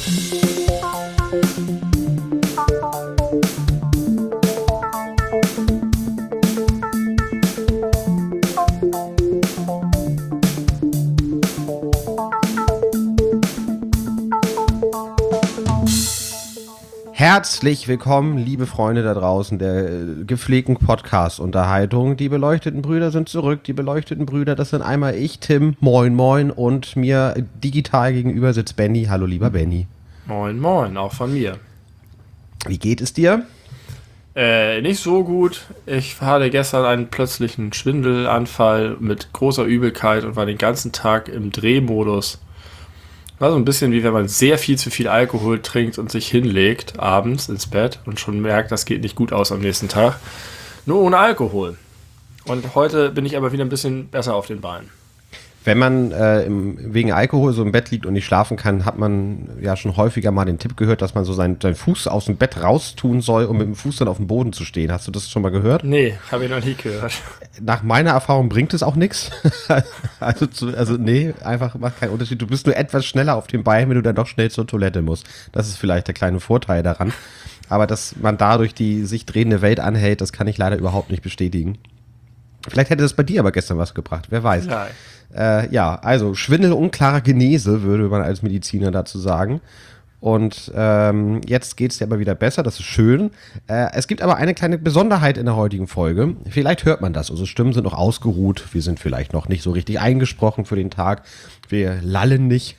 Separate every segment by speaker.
Speaker 1: Herzlich willkommen, liebe Freunde da draußen der gepflegten Podcast-Unterhaltung. Die beleuchteten Brüder sind zurück. Die beleuchteten Brüder, das sind einmal ich, Tim, moin moin, und mir digital gegenüber sitzt Benny. Hallo, lieber Benny.
Speaker 2: Moin moin, auch von mir.
Speaker 1: Wie geht es dir?
Speaker 2: Nicht so gut. Ich hatte gestern einen plötzlichen Schwindelanfall mit großer Übelkeit und war den ganzen Tag im Drehmodus. War so ein bisschen wie wenn man sehr viel zu viel Alkohol trinkt und sich hinlegt abends ins Bett und schon merkt, das geht nicht gut aus am nächsten Tag. Nur ohne Alkohol. Und heute bin ich aber wieder ein bisschen besser auf den Beinen.
Speaker 1: Wenn man wegen Alkohol so im Bett liegt und nicht schlafen kann, hat man ja schon häufiger mal den Tipp gehört, dass man so seinen Fuß aus dem Bett raustun soll, um mit dem Fuß dann auf dem Boden zu stehen. Hast du das schon mal gehört?
Speaker 2: Nee, habe ich noch nie gehört.
Speaker 1: Nach meiner Erfahrung bringt es auch nichts. Also nee, einfach macht keinen Unterschied. Du bist nur etwas schneller auf den Beinen, wenn du dann doch schnell zur Toilette musst. Das ist vielleicht der kleine Vorteil daran. Aber dass man dadurch die sich drehende Welt anhält, das kann ich leider überhaupt nicht bestätigen. Vielleicht hätte das bei dir aber gestern was gebracht, wer weiß. Ja, also Schwindel unklarer Genese, würde man als Mediziner dazu sagen. Und jetzt geht es dir aber wieder besser, das ist schön. Es gibt aber eine kleine Besonderheit in der heutigen Folge. Vielleicht hört man das, unsere Stimmen sind noch ausgeruht. Wir sind vielleicht noch nicht so richtig eingesprochen für den Tag. Wir lallen nicht.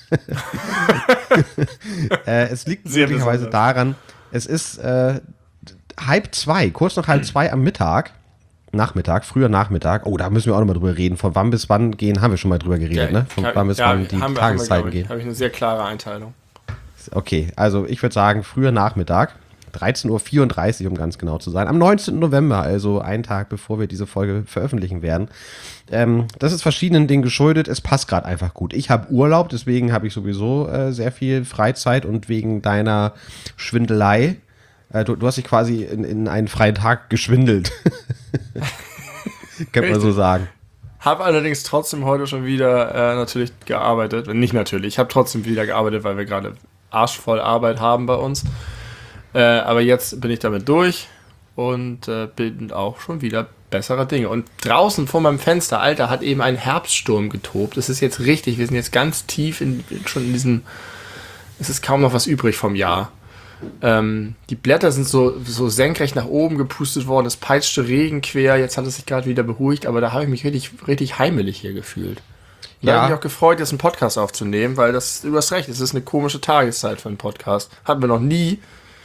Speaker 1: Es liegt möglicherweise daran, es ist 1:30, kurz nach 1:30 am früher Nachmittag. Oh, da müssen wir auch nochmal drüber reden. Von wann bis wann gehen, haben wir schon mal drüber geredet, ne? Von wann bis wann die Tageszeiten gehen.
Speaker 2: Habe ich eine sehr klare Einteilung.
Speaker 1: Okay, also ich würde sagen, früher Nachmittag, 13:34 Uhr, um ganz genau zu sein, am 19. November, also einen Tag bevor wir diese Folge veröffentlichen werden. Das ist verschiedenen Dingen geschuldet, es passt gerade einfach gut. Ich habe Urlaub, deswegen habe ich sowieso sehr viel Freizeit und wegen deiner Schwindelei, du hast dich quasi in einen freien Tag geschwindelt. Könnte man so sagen.
Speaker 2: Habe allerdings trotzdem heute schon wieder natürlich gearbeitet. Nicht natürlich, ich habe trotzdem wieder gearbeitet, weil wir gerade arschvoll Arbeit haben bei uns. Aber jetzt bin ich damit durch und bin auch schon wieder bessere Dinge. Und draußen vor meinem Fenster, Alter, hat eben ein Herbststurm getobt. Es ist jetzt richtig, wir sind jetzt ganz tief schon in diesem, es ist kaum noch was übrig vom Jahr. Die Blätter sind so senkrecht nach oben gepustet worden, es peitschte Regen quer, jetzt hat es sich gerade wieder beruhigt, aber da habe ich mich richtig heimelig hier gefühlt. Da habe ich mich auch gefreut, jetzt einen Podcast aufzunehmen, weil du hast recht, es ist eine komische Tageszeit für einen Podcast. Hatten wir noch nie,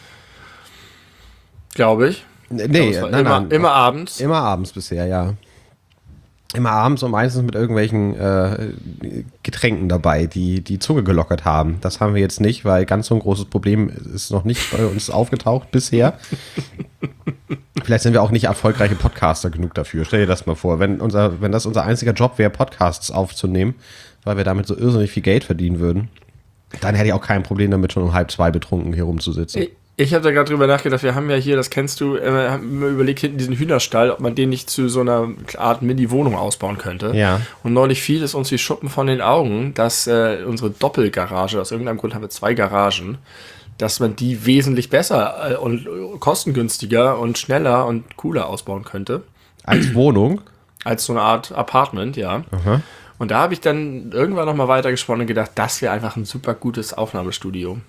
Speaker 2: glaube ich.
Speaker 1: Nee, nein.
Speaker 2: Immer abends.
Speaker 1: Immer abends bisher, ja. Immer abends und meistens mit irgendwelchen Getränken dabei, die Zunge gelockert haben. Das haben wir jetzt nicht, weil ganz so ein großes Problem ist noch nicht bei uns aufgetaucht bisher. Vielleicht sind wir auch nicht erfolgreiche Podcaster genug dafür. Stell dir das mal vor, wenn das unser einziger Job wäre, Podcasts aufzunehmen, weil wir damit so irrsinnig viel Geld verdienen würden, dann hätte ich auch kein Problem damit, schon um 1:30 betrunken hier rumzusitzen.
Speaker 2: Ich habe da gerade drüber nachgedacht, wir haben ja hier, das kennst du, haben wir überlegt, hinten diesen Hühnerstall, ob man den nicht zu so einer Art Mini-Wohnung ausbauen könnte.
Speaker 1: Ja.
Speaker 2: Und neulich fiel es uns wie Schuppen von den Augen, dass unsere Doppelgarage, aus irgendeinem Grund haben wir 2 Garagen, dass man die wesentlich besser und kostengünstiger und schneller und cooler ausbauen könnte.
Speaker 1: Als Wohnung?
Speaker 2: Als so eine Art Apartment, ja.
Speaker 1: Aha.
Speaker 2: Und da habe ich dann irgendwann nochmal weitergesponnen und gedacht, das wäre einfach ein super gutes Aufnahmestudio.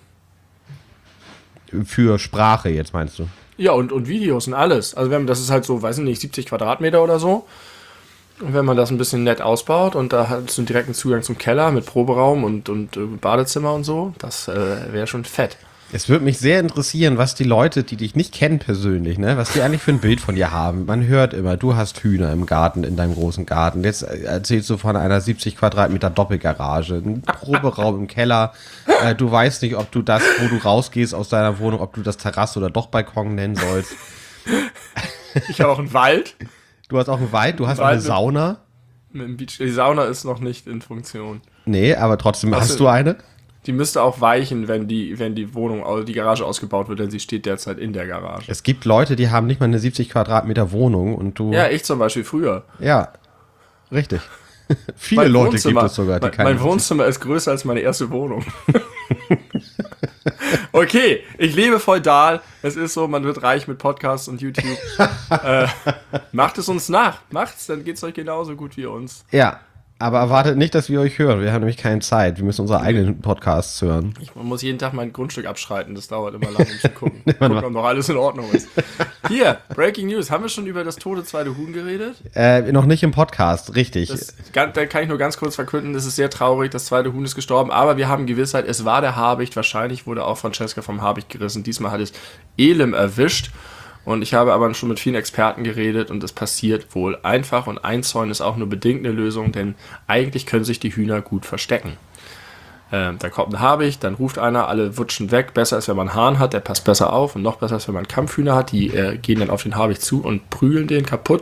Speaker 1: Für Sprache jetzt, meinst du?
Speaker 2: Ja, und Videos und alles. Also das ist halt so, weiß ich nicht, 70 Quadratmeter oder so. Und wenn man das ein bisschen nett ausbaut und da hast du einen direkten Zugang zum Keller mit Proberaum und Badezimmer und so, das wäre schon fett.
Speaker 1: Es würde mich sehr interessieren, was die Leute, die dich nicht kennen persönlich, ne, was die eigentlich für ein Bild von dir haben. Man hört immer, du hast Hühner im Garten, in deinem großen Garten. Jetzt erzählst du von einer 70 Quadratmeter Doppelgarage, ein Proberaum im Keller. Du weißt nicht, ob du das, wo du rausgehst aus deiner Wohnung, ob du das Terrasse oder doch Balkon nennen sollst.
Speaker 2: Ich habe auch einen Wald.
Speaker 1: Du hast auch einen Wald, du hast auch eine Sauna.
Speaker 2: Mit dem Beach. Die Sauna ist noch nicht in Funktion.
Speaker 1: Nee, aber trotzdem hast du eine.
Speaker 2: Die müsste auch weichen, wenn die Wohnung, also die Garage ausgebaut wird, denn sie steht derzeit in der Garage.
Speaker 1: Es gibt Leute, die haben nicht mal eine 70 Quadratmeter Wohnung und du...
Speaker 2: Ja, ich zum Beispiel früher.
Speaker 1: Ja, richtig. Viele Leute gibt es sogar, die
Speaker 2: Mein Wohnzimmer ist größer als meine erste Wohnung. Okay, ich lebe feudal. Es ist so, man wird reich mit Podcasts und YouTube. Macht es uns nach. Macht's, dann geht's euch genauso gut wie uns.
Speaker 1: Ja, aber erwartet nicht, dass wir euch hören. Wir haben nämlich keine Zeit. Wir müssen unsere eigenen Podcasts hören.
Speaker 2: Man muss jeden Tag mein Grundstück abschreiten. Das dauert immer lange, um zu gucken. Gucken, ob noch alles in Ordnung ist. Hier, Breaking News. Haben wir schon über das tote zweite Huhn geredet?
Speaker 1: Noch nicht im Podcast, richtig.
Speaker 2: Da kann ich nur ganz kurz verkünden, das ist sehr traurig. Das zweite Huhn ist gestorben. Aber wir haben Gewissheit, es war der Habicht. Wahrscheinlich wurde auch Francesca vom Habicht gerissen. Diesmal hat es Elim erwischt. Und ich habe aber schon mit vielen Experten geredet und es passiert wohl einfach und einzäunen ist auch nur bedingt eine Lösung, denn eigentlich können sich die Hühner gut verstecken. Da kommt ein Habicht, dann ruft einer, alle wutschen weg. Besser ist, wenn man einen Hahn hat, der passt besser auf. Und noch besser ist, wenn man Kampfhühner hat, die gehen dann auf den Habicht zu und prügeln den kaputt.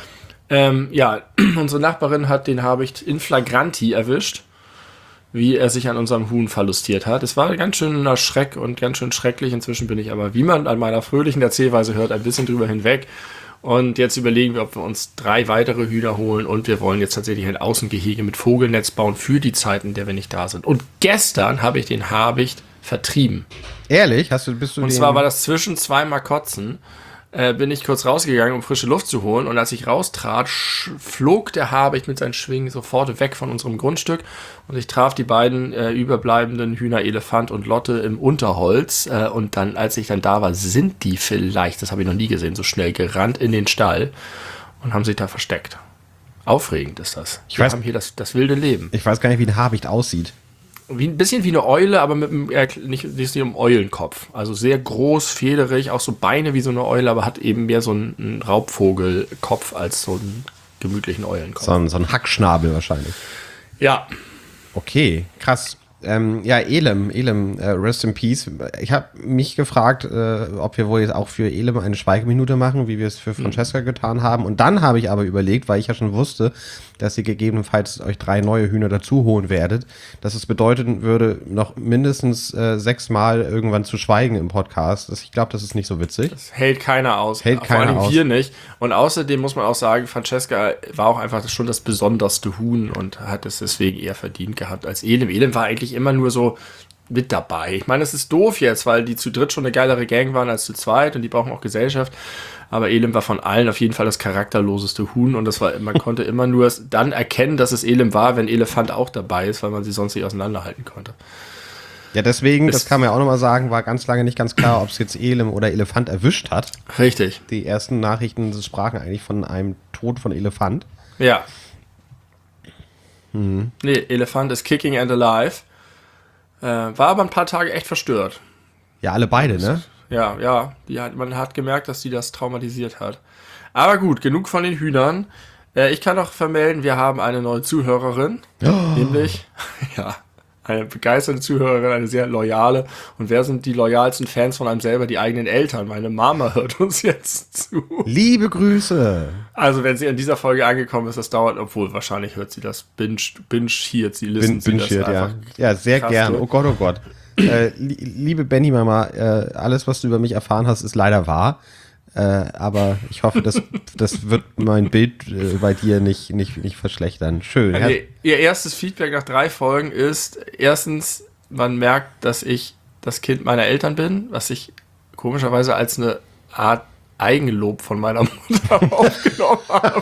Speaker 2: Unsere Nachbarin hat den Habicht in flagranti erwischt, wie er sich an unserem Huhn verlustiert hat. Es war ganz schöner Schreck und ganz schön schrecklich. Inzwischen bin ich aber, wie man an meiner fröhlichen Erzählweise hört, ein bisschen drüber hinweg. Und jetzt überlegen wir, ob wir uns 3 weitere Hühner holen und wir wollen jetzt tatsächlich ein Außengehege mit Vogelnetz bauen für die Zeiten, in der wir nicht da sind. Und gestern habe ich den Habicht vertrieben.
Speaker 1: Ehrlich?
Speaker 2: Und zwar war das zwischen 2 Makotzen. Bin ich kurz rausgegangen, um frische Luft zu holen. Und als ich raustrat, flog der Habicht mit seinen Schwingen sofort weg von unserem Grundstück. Und ich traf die beiden überbleibenden Hühner Elefant und Lotte im Unterholz. Und dann, als ich dann da war, sind die vielleicht, das habe ich noch nie gesehen, so schnell gerannt in den Stall und haben sich da versteckt. Aufregend ist das. Wir haben hier das wilde Leben.
Speaker 1: Ich weiß gar nicht, wie ein Habicht aussieht.
Speaker 2: Ein bisschen wie eine Eule, aber mit einem, nicht einem Eulenkopf. Also sehr groß, federig, auch so Beine wie so eine Eule, aber hat eben mehr so einen Raubvogelkopf als so einen gemütlichen Eulenkopf.
Speaker 1: So ein Hackschnabel wahrscheinlich.
Speaker 2: Ja.
Speaker 1: Okay, krass. Elim, rest in peace. Ich habe mich gefragt, ob wir wohl jetzt auch für Elim eine Schweigeminute machen, wie wir es für Francesca getan haben. Und dann habe ich aber überlegt, weil ich ja schon wusste, dass ihr gegebenenfalls euch 3 neue Hühner dazu holen werdet, dass es bedeuten würde, noch mindestens 6 Mal irgendwann zu schweigen im Podcast. Ich glaube, das ist nicht so witzig.
Speaker 2: Das hält keiner aus.
Speaker 1: Vor allem
Speaker 2: wir nicht. Und außerdem muss man auch sagen, Francesca war auch einfach schon das besonderste Huhn und hat es deswegen eher verdient gehabt als Elim. Elim war eigentlich immer nur so mit dabei. Ich meine, es ist doof jetzt, weil die zu dritt schon eine geilere Gang waren als zu zweit und die brauchen auch Gesellschaft. Aber Elim war von allen auf jeden Fall das charakterloseste Huhn und man konnte immer nur dann erkennen, dass es Elim war, wenn Elefant auch dabei ist, weil man sie sonst nicht auseinanderhalten konnte.
Speaker 1: Ja, deswegen, das kann man ja auch nochmal sagen, war ganz lange nicht ganz klar, ob es jetzt Elim oder Elefant erwischt hat.
Speaker 2: Richtig.
Speaker 1: Die ersten Nachrichten sprachen eigentlich von einem Tod von Elefant.
Speaker 2: Ja. Nee, Elefant ist kicking and alive. War aber ein paar Tage echt verstört.
Speaker 1: Ja, alle beide, ne?
Speaker 2: Ja, man hat gemerkt, dass die das traumatisiert hat. Aber gut, genug von den Hühnern. Ich kann noch vermelden, wir haben eine neue Zuhörerin, nämlich, eine begeisterte Zuhörerin, eine sehr loyale. Und wer sind die loyalsten Fans von einem selber? Die eigenen Eltern. Meine Mama hört uns jetzt zu.
Speaker 1: Liebe Grüße!
Speaker 2: Also wenn sie in dieser Folge angekommen ist, das dauert, obwohl wahrscheinlich hört sie das binge-hiert, sie listen sie das einfach.
Speaker 1: Ja, sehr gern. Oh Gott. Liebe Benny-Mama, alles, was du über mich erfahren hast, ist leider wahr. Aber ich hoffe, das wird mein Bild bei dir nicht verschlechtern. Schön.
Speaker 2: Also ihr erstes Feedback nach 3 Folgen ist, erstens, man merkt, dass ich das Kind meiner Eltern bin, was ich komischerweise als eine Art Eigenlob von meiner Mutter aufgenommen habe.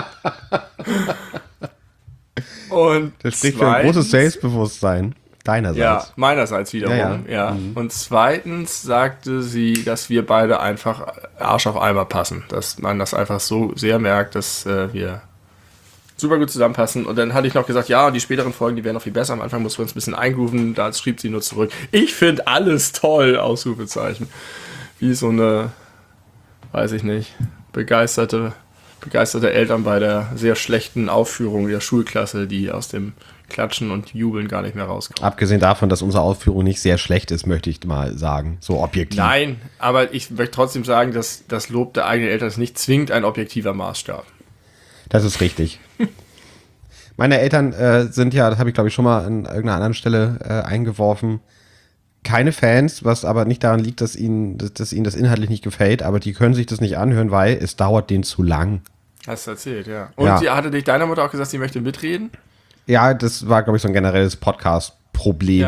Speaker 2: Und
Speaker 1: das spricht für ein großes Selbstbewusstsein. Deinerseits.
Speaker 2: Ja, meinerseits wiederum, ja. Mhm. Und zweitens sagte sie, dass wir beide einfach Arsch auf Eimer passen. Dass man das einfach so sehr merkt, dass wir super gut zusammenpassen. Und dann hatte ich noch gesagt, ja, die späteren Folgen, die wären noch viel besser. Am Anfang mussten wir uns ein bisschen eingrooven. Da schrieb sie nur zurück, ich finde alles toll, Ausrufezeichen. Wie so eine, weiß ich nicht, begeisterte Eltern bei der sehr schlechten Aufführung der Schulklasse, die aus dem Klatschen und Jubeln gar nicht mehr rauskommen.
Speaker 1: Abgesehen davon, dass unsere Aufführung nicht sehr schlecht ist, möchte ich mal sagen, so objektiv.
Speaker 2: Nein, aber ich möchte trotzdem sagen, dass das Lob der eigenen Eltern ist nicht zwingend ein objektiver Maßstab.
Speaker 1: Das ist richtig. Meine Eltern sind ja, das habe ich glaube ich schon mal an irgendeiner anderen Stelle eingeworfen, keine Fans, was aber nicht daran liegt, dass ihnen das inhaltlich nicht gefällt, aber die können sich das nicht anhören, weil es dauert denen zu lang.
Speaker 2: Hast du erzählt, ja. Und sie hatte dich deiner Mutter auch gesagt, sie möchte mitreden?
Speaker 1: Ja, das war, glaube ich, so ein generelles Podcast-Problem.
Speaker 2: Ja,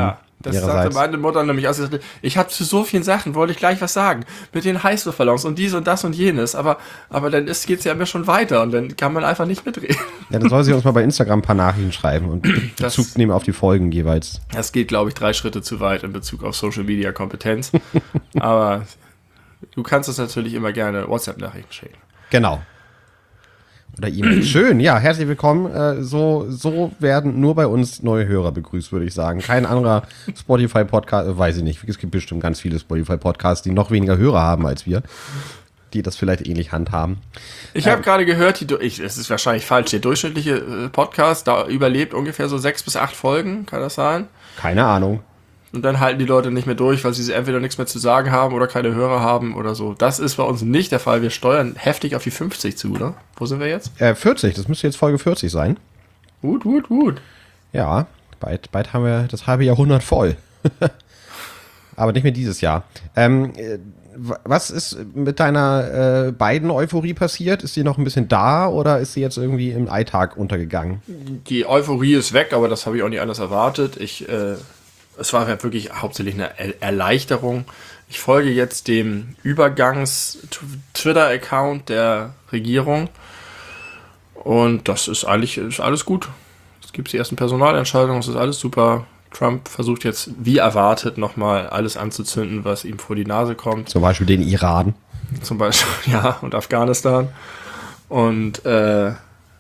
Speaker 2: Das sagte meine Mutter nämlich aus. Ich habe zu so vielen Sachen, wollte ich gleich was sagen. Mit den Heißluftballons und dies und das und jenes. Aber dann geht es ja immer schon weiter und dann kann man einfach nicht mitreden.
Speaker 1: Ja, dann soll sie uns mal bei Instagram ein paar Nachrichten schreiben und Bezug nehmen auf die Folgen jeweils.
Speaker 2: Das geht, glaube ich, 3 Schritte zu weit in Bezug auf Social-Media-Kompetenz. Aber du kannst uns natürlich immer gerne WhatsApp-Nachrichten schicken.
Speaker 1: Genau. Oder E-Mail. Schön, ja, herzlich willkommen. So werden nur bei uns neue Hörer begrüßt, würde ich sagen. Kein anderer Spotify-Podcast, weiß ich nicht. Es gibt bestimmt ganz viele Spotify-Podcasts, die noch weniger Hörer haben als wir, die das vielleicht ähnlich handhaben.
Speaker 2: Ich habe gerade gehört, es ist wahrscheinlich falsch, der durchschnittliche Podcast da überlebt ungefähr so 6 bis 8 Folgen, kann das sein?
Speaker 1: Keine Ahnung.
Speaker 2: Und dann halten die Leute nicht mehr durch, weil sie entweder nichts mehr zu sagen haben oder keine Hörer haben oder so. Das ist bei uns nicht der Fall. Wir steuern heftig auf die 50 zu, oder? Wo sind wir jetzt?
Speaker 1: 40, das müsste jetzt Folge 40 sein.
Speaker 2: Gut.
Speaker 1: Ja, bald haben wir das halbe Jahrhundert voll. Aber nicht mehr dieses Jahr. Was ist mit deiner Biden-Euphorie passiert? Ist sie noch ein bisschen da oder ist sie jetzt irgendwie im Alltag untergegangen?
Speaker 2: Die Euphorie ist weg, aber das habe ich auch nicht anders erwartet. Es war wirklich hauptsächlich eine Erleichterung. Ich folge jetzt dem Übergangs-Twitter-Account der Regierung und das ist alles gut. Es gibt die ersten Personalentscheidungen, es ist alles super. Trump versucht jetzt, wie erwartet, nochmal alles anzuzünden, was ihm vor die Nase kommt.
Speaker 1: Zum Beispiel den Iran.
Speaker 2: Zum Beispiel, ja, und Afghanistan. Und, ja.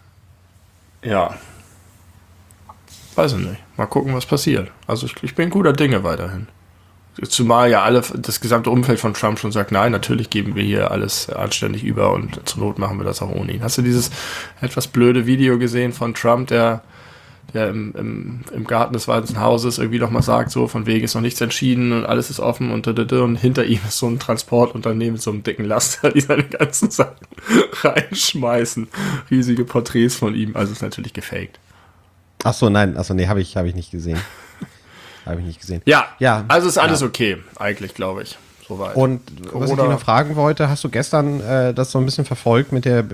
Speaker 2: Weiß ich nicht. Mal gucken, was passiert. Also ich bin guter Dinge weiterhin. Zumal ja das gesamte Umfeld von Trump schon sagt, nein, natürlich geben wir hier alles anständig über und zur Not machen wir das auch ohne ihn. Hast du dieses etwas blöde Video gesehen von Trump, der im Garten des Weißen Hauses irgendwie nochmal sagt, so von wegen ist noch nichts entschieden und alles ist offen und hinter ihm ist so ein Transportunternehmen mit so einem dicken Laster, die seine ganzen Sachen reinschmeißen. Riesige Porträts von ihm, also ist natürlich gefaked.
Speaker 1: Nee, habe ich nicht gesehen.
Speaker 2: Ja, also ist alles
Speaker 1: ja.
Speaker 2: Okay, eigentlich, glaube ich. Soweit.
Speaker 1: Und was ich dich noch fragen wollte, hast du gestern das so ein bisschen verfolgt mit der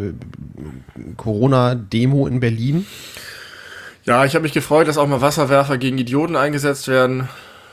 Speaker 1: Corona-Demo in Berlin?
Speaker 2: Ja, ich habe mich gefreut, dass auch mal Wasserwerfer gegen Idioten eingesetzt werden.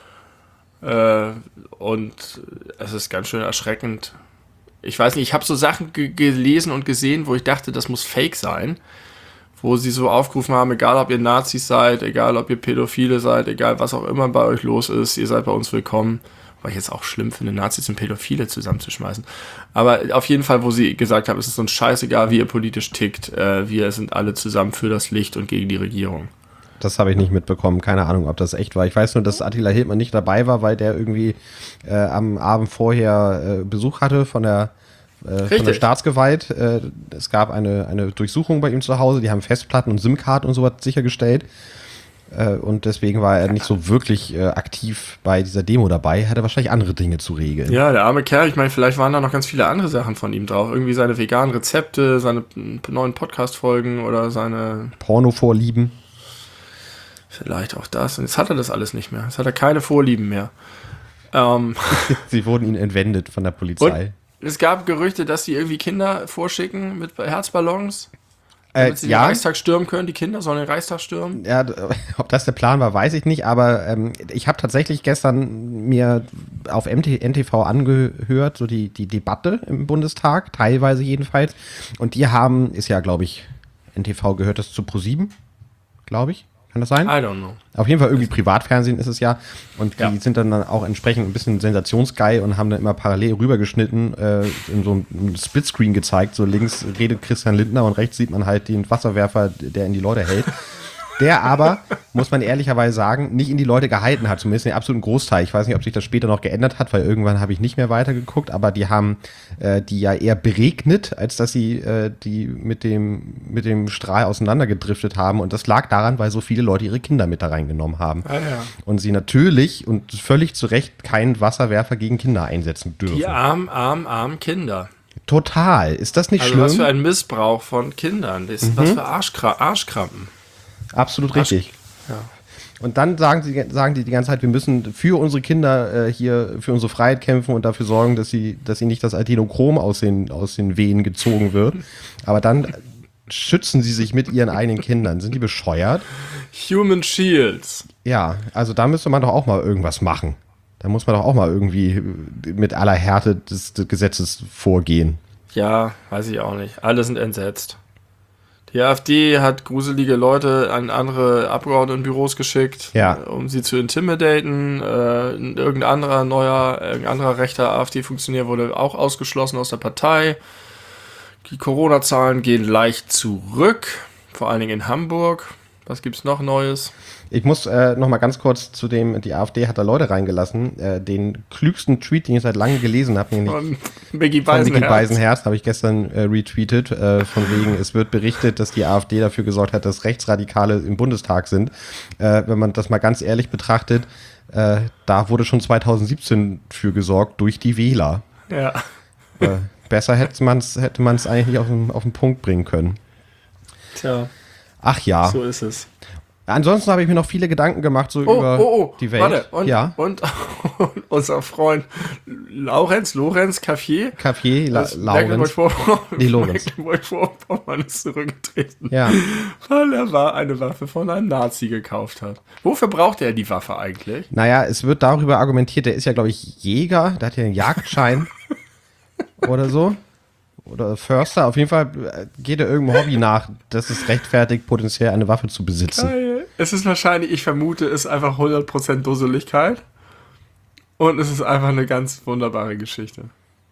Speaker 2: Und es ist ganz schön erschreckend. Ich weiß nicht, ich habe so Sachen gelesen und gesehen, wo ich dachte, das muss Fake sein. Wo sie so aufgerufen haben, egal ob ihr Nazis seid, egal ob ihr Pädophile seid, egal was auch immer bei euch los ist, ihr seid bei uns willkommen. Weil ich jetzt auch schlimm finde, Nazis und Pädophile zusammenzuschmeißen. Aber auf jeden Fall, wo sie gesagt haben, es ist uns scheißegal, wie ihr politisch tickt, wir sind alle zusammen für das Licht und gegen die Regierung.
Speaker 1: Das habe ich nicht mitbekommen, keine Ahnung, ob das echt war. Ich weiß nur, dass Attila Hildmann nicht dabei war, weil der irgendwie am Abend vorher Besuch hatte von der Staatsgewalt. Es gab eine Durchsuchung bei ihm zu Hause, die haben Festplatten und SIM-Karten und sowas sichergestellt. Und deswegen war er nicht so wirklich aktiv bei dieser Demo dabei, hatte wahrscheinlich andere Dinge zu regeln.
Speaker 2: Ja, der arme Kerl, ich meine, vielleicht waren da noch ganz viele andere Sachen von ihm drauf. Irgendwie seine veganen Rezepte, seine neuen Podcast-Folgen oder seine
Speaker 1: Porno-Vorlieben.
Speaker 2: Vielleicht auch das. Und jetzt hat er das alles nicht mehr. Jetzt hat er keine Vorlieben mehr.
Speaker 1: Sie wurden ihnen entwendet von der Polizei.
Speaker 2: Und es gab Gerüchte, dass sie irgendwie Kinder vorschicken mit Herzballons. Damit sie den Reichstag stürmen können, die Kinder sollen den Reichstag stürmen.
Speaker 1: Ja, ob das der Plan war, weiß ich nicht, aber ich habe tatsächlich gestern mir auf NTV angehört, so die Debatte im Bundestag, teilweise jedenfalls. Und die haben, ist ja, glaube ich, NTV gehört das zu ProSieben, glaube ich. Kann das sein?
Speaker 2: I don't know.
Speaker 1: Auf jeden Fall irgendwie Privatfernsehen ist es ja. Und die sind dann auch entsprechend ein bisschen sensationsgeil und haben dann immer parallel rübergeschnitten, in so einem Splitscreen gezeigt. So links redet Christian Lindner und rechts sieht man halt den Wasserwerfer, der in die Leute hält. Der aber, muss man ehrlicherweise sagen, nicht in die Leute gehalten hat, zumindest den absoluten Großteil. Ich weiß nicht, ob sich das später noch geändert hat, weil irgendwann habe ich nicht mehr weitergeguckt, aber die haben die ja eher beregnet, als dass sie die mit dem Strahl auseinandergedriftet haben. Und das lag daran, weil so viele Leute ihre Kinder mit da reingenommen haben.
Speaker 2: Ah, ja.
Speaker 1: Und sie natürlich und völlig zu Recht keinen Wasserwerfer gegen Kinder einsetzen dürfen.
Speaker 2: Die armen Kinder.
Speaker 1: Total. Ist das nicht schlimm?
Speaker 2: Was für ein Missbrauch von Kindern. Das ist was für Arschkrampen.
Speaker 1: Absolut richtig.
Speaker 2: Ja.
Speaker 1: Und dann sagen die ganze Zeit, wir müssen für unsere Kinder hier für unsere Freiheit kämpfen und dafür sorgen, dass sie nicht das Adenochrom aus den Venen gezogen wird. Aber dann schützen sie sich mit ihren eigenen Kindern. Sind die bescheuert?
Speaker 2: Human Shields.
Speaker 1: Ja, also da müsste man doch auch mal irgendwas machen. Da muss man doch auch mal irgendwie mit aller Härte des Gesetzes vorgehen.
Speaker 2: Ja, weiß ich auch nicht. Alle sind entsetzt. Die AfD hat gruselige Leute an andere Abgeordnetenbüros geschickt,
Speaker 1: Ja.
Speaker 2: um sie zu intimidaten. Irgendein anderer rechter AfD-Funktionär wurde auch ausgeschlossen aus der Partei. Die Corona-Zahlen gehen leicht zurück, vor allen Dingen in Hamburg. Was gibt's noch Neues?
Speaker 1: Ich muss noch mal ganz kurz zu dem, die AfD hat da Leute reingelassen, den klügsten Tweet, den ich seit langem gelesen habe, nämlich
Speaker 2: Von Micky
Speaker 1: von Micky
Speaker 2: Beisenherz.
Speaker 1: Beisenherz, habe ich gestern retweetet, von wegen, es wird berichtet, dass die AfD dafür gesorgt hat, dass Rechtsradikale im Bundestag sind. Wenn man das mal ganz ehrlich betrachtet, da wurde schon 2017 für gesorgt durch die Wähler.
Speaker 2: Ja.
Speaker 1: Besser hätte man es eigentlich nicht auf den Punkt bringen können.
Speaker 2: Tja,
Speaker 1: Ach ja.
Speaker 2: so ist es.
Speaker 1: Ansonsten habe ich mir noch viele Gedanken gemacht so über die Welt.
Speaker 2: Warte, und,
Speaker 1: ja.
Speaker 2: und unser Freund Lorenz Caffier
Speaker 1: Laurens. Nee, Lorenz.
Speaker 2: Mecklenburg-Vorpommern ist zurückgetreten,
Speaker 1: Ja.
Speaker 2: weil er eine Waffe von einem Nazi gekauft hat. Wofür braucht er die Waffe eigentlich?
Speaker 1: Naja, es wird darüber argumentiert, der ist ja, glaube ich, Jäger, der hat ja einen Jagdschein oder so. Oder Förster, auf jeden Fall geht er irgendeinem Hobby nach, das es rechtfertigt, potenziell eine Waffe zu besitzen.
Speaker 2: Geil. Es ist wahrscheinlich, ich vermute, es ist einfach 100% Dusseligkeit. Und es ist einfach eine ganz wunderbare Geschichte.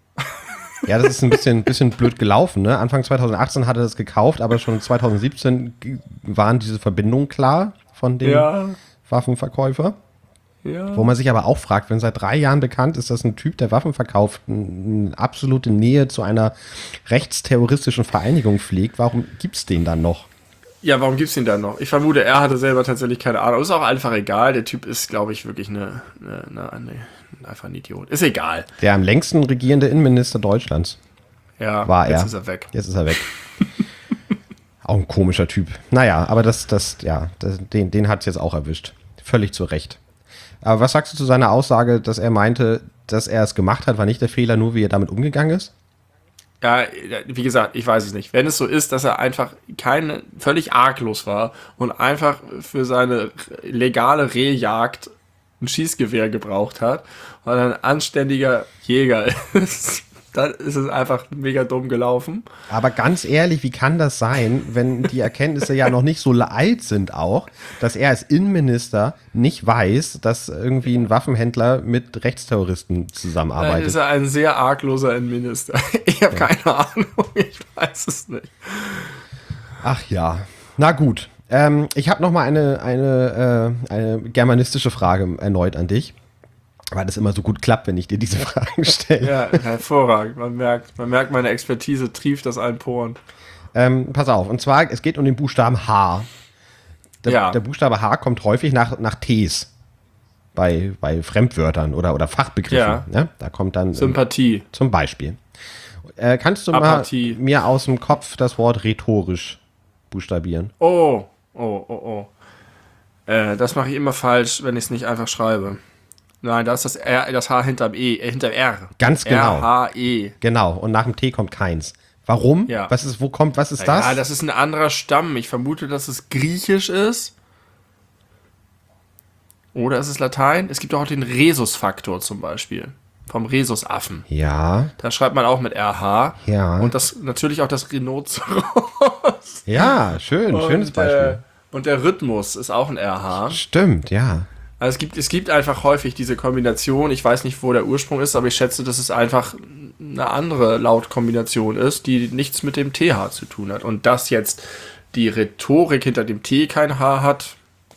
Speaker 1: Ja, das ist ein bisschen blöd gelaufen, ne? Anfang 2018 hat er das gekauft, aber schon 2017 waren diese Verbindungen klar von dem Waffenverkäufer.
Speaker 2: Ja.
Speaker 1: Wo man sich aber auch fragt, wenn seit 3 Jahren bekannt ist, dass ein Typ, der Waffen verkauft, eine absolute Nähe zu einer rechtsterroristischen Vereinigung pflegt, warum gibt's den dann noch?
Speaker 2: Ja, warum gibt's den dann noch? Ich vermute, er hatte selber tatsächlich keine Ahnung. Ist auch einfach egal. Der Typ ist, glaube ich, wirklich einfach ein Idiot. Ist egal.
Speaker 1: Der am längsten regierende Innenminister Deutschlands
Speaker 2: Ja,
Speaker 1: war er.
Speaker 2: jetzt ist er weg.
Speaker 1: Jetzt ist er weg. Auch ein komischer Typ. Naja, aber den hat's jetzt auch erwischt. Völlig zu Recht. Aber was sagst du zu seiner Aussage, dass er meinte, dass er es gemacht hat, war nicht der Fehler, nur wie er damit umgegangen ist?
Speaker 2: Ja, wie gesagt, ich weiß es nicht. Wenn es so ist, dass er einfach völlig arglos war und einfach für seine legale Rehjagd ein Schießgewehr gebraucht hat, weil er ein anständiger Jäger ist, dann ist es einfach mega dumm gelaufen.
Speaker 1: Aber ganz ehrlich, wie kann das sein, wenn die Erkenntnisse ja noch nicht so alt sind auch, dass er als Innenminister nicht weiß, dass irgendwie ein Waffenhändler mit Rechtsterroristen
Speaker 2: Dann
Speaker 1: zusammenarbeitet?
Speaker 2: ist er ein sehr argloser Innenminister. Ich habe keine Ahnung, ich weiß es nicht.
Speaker 1: Ach ja, na gut. Ich habe noch mal eine germanistische Frage erneut an dich, weil das immer so gut klappt, wenn ich dir diese Fragen stelle.
Speaker 2: Ja, hervorragend. Man merkt, meine Expertise trieft aus allen Poren.
Speaker 1: Pass auf, und zwar, es geht um den Buchstaben H. Der Buchstabe H kommt häufig nach Ts bei Fremdwörtern oder Fachbegriffen.
Speaker 2: Ja.
Speaker 1: Ne? Da kommt dann
Speaker 2: Sympathie.
Speaker 1: zum Beispiel. Kannst du
Speaker 2: Apathie.
Speaker 1: mal mir aus dem Kopf das Wort rhetorisch buchstabieren?
Speaker 2: Oh. Das mache ich immer falsch, wenn ich es nicht einfach schreibe. Nein, da ist das H hinterm R.
Speaker 1: Ganz genau.
Speaker 2: R-H-E.
Speaker 1: Genau, und nach dem T kommt keins. Warum?
Speaker 2: Ja.
Speaker 1: Was ist das?
Speaker 2: Ja, das ist ein anderer Stamm. Ich vermute, dass es griechisch ist. Oder ist es Latein? Es gibt auch den Rhesusfaktor zum Beispiel. Vom Rhesusaffen.
Speaker 1: Ja,
Speaker 2: Da schreibt man auch mit RH.
Speaker 1: ja.
Speaker 2: Und das natürlich auch das Rhinoceros.
Speaker 1: Ja, schönes Beispiel.
Speaker 2: Und der Rhythmus ist auch ein RH.
Speaker 1: Stimmt, ja.
Speaker 2: Also es gibt einfach häufig diese Kombination. Ich weiß nicht, wo der Ursprung ist, aber ich schätze, dass es einfach eine andere Lautkombination ist, die nichts mit dem TH zu tun hat. Und dass jetzt die Rhetorik hinter dem T kein H hat,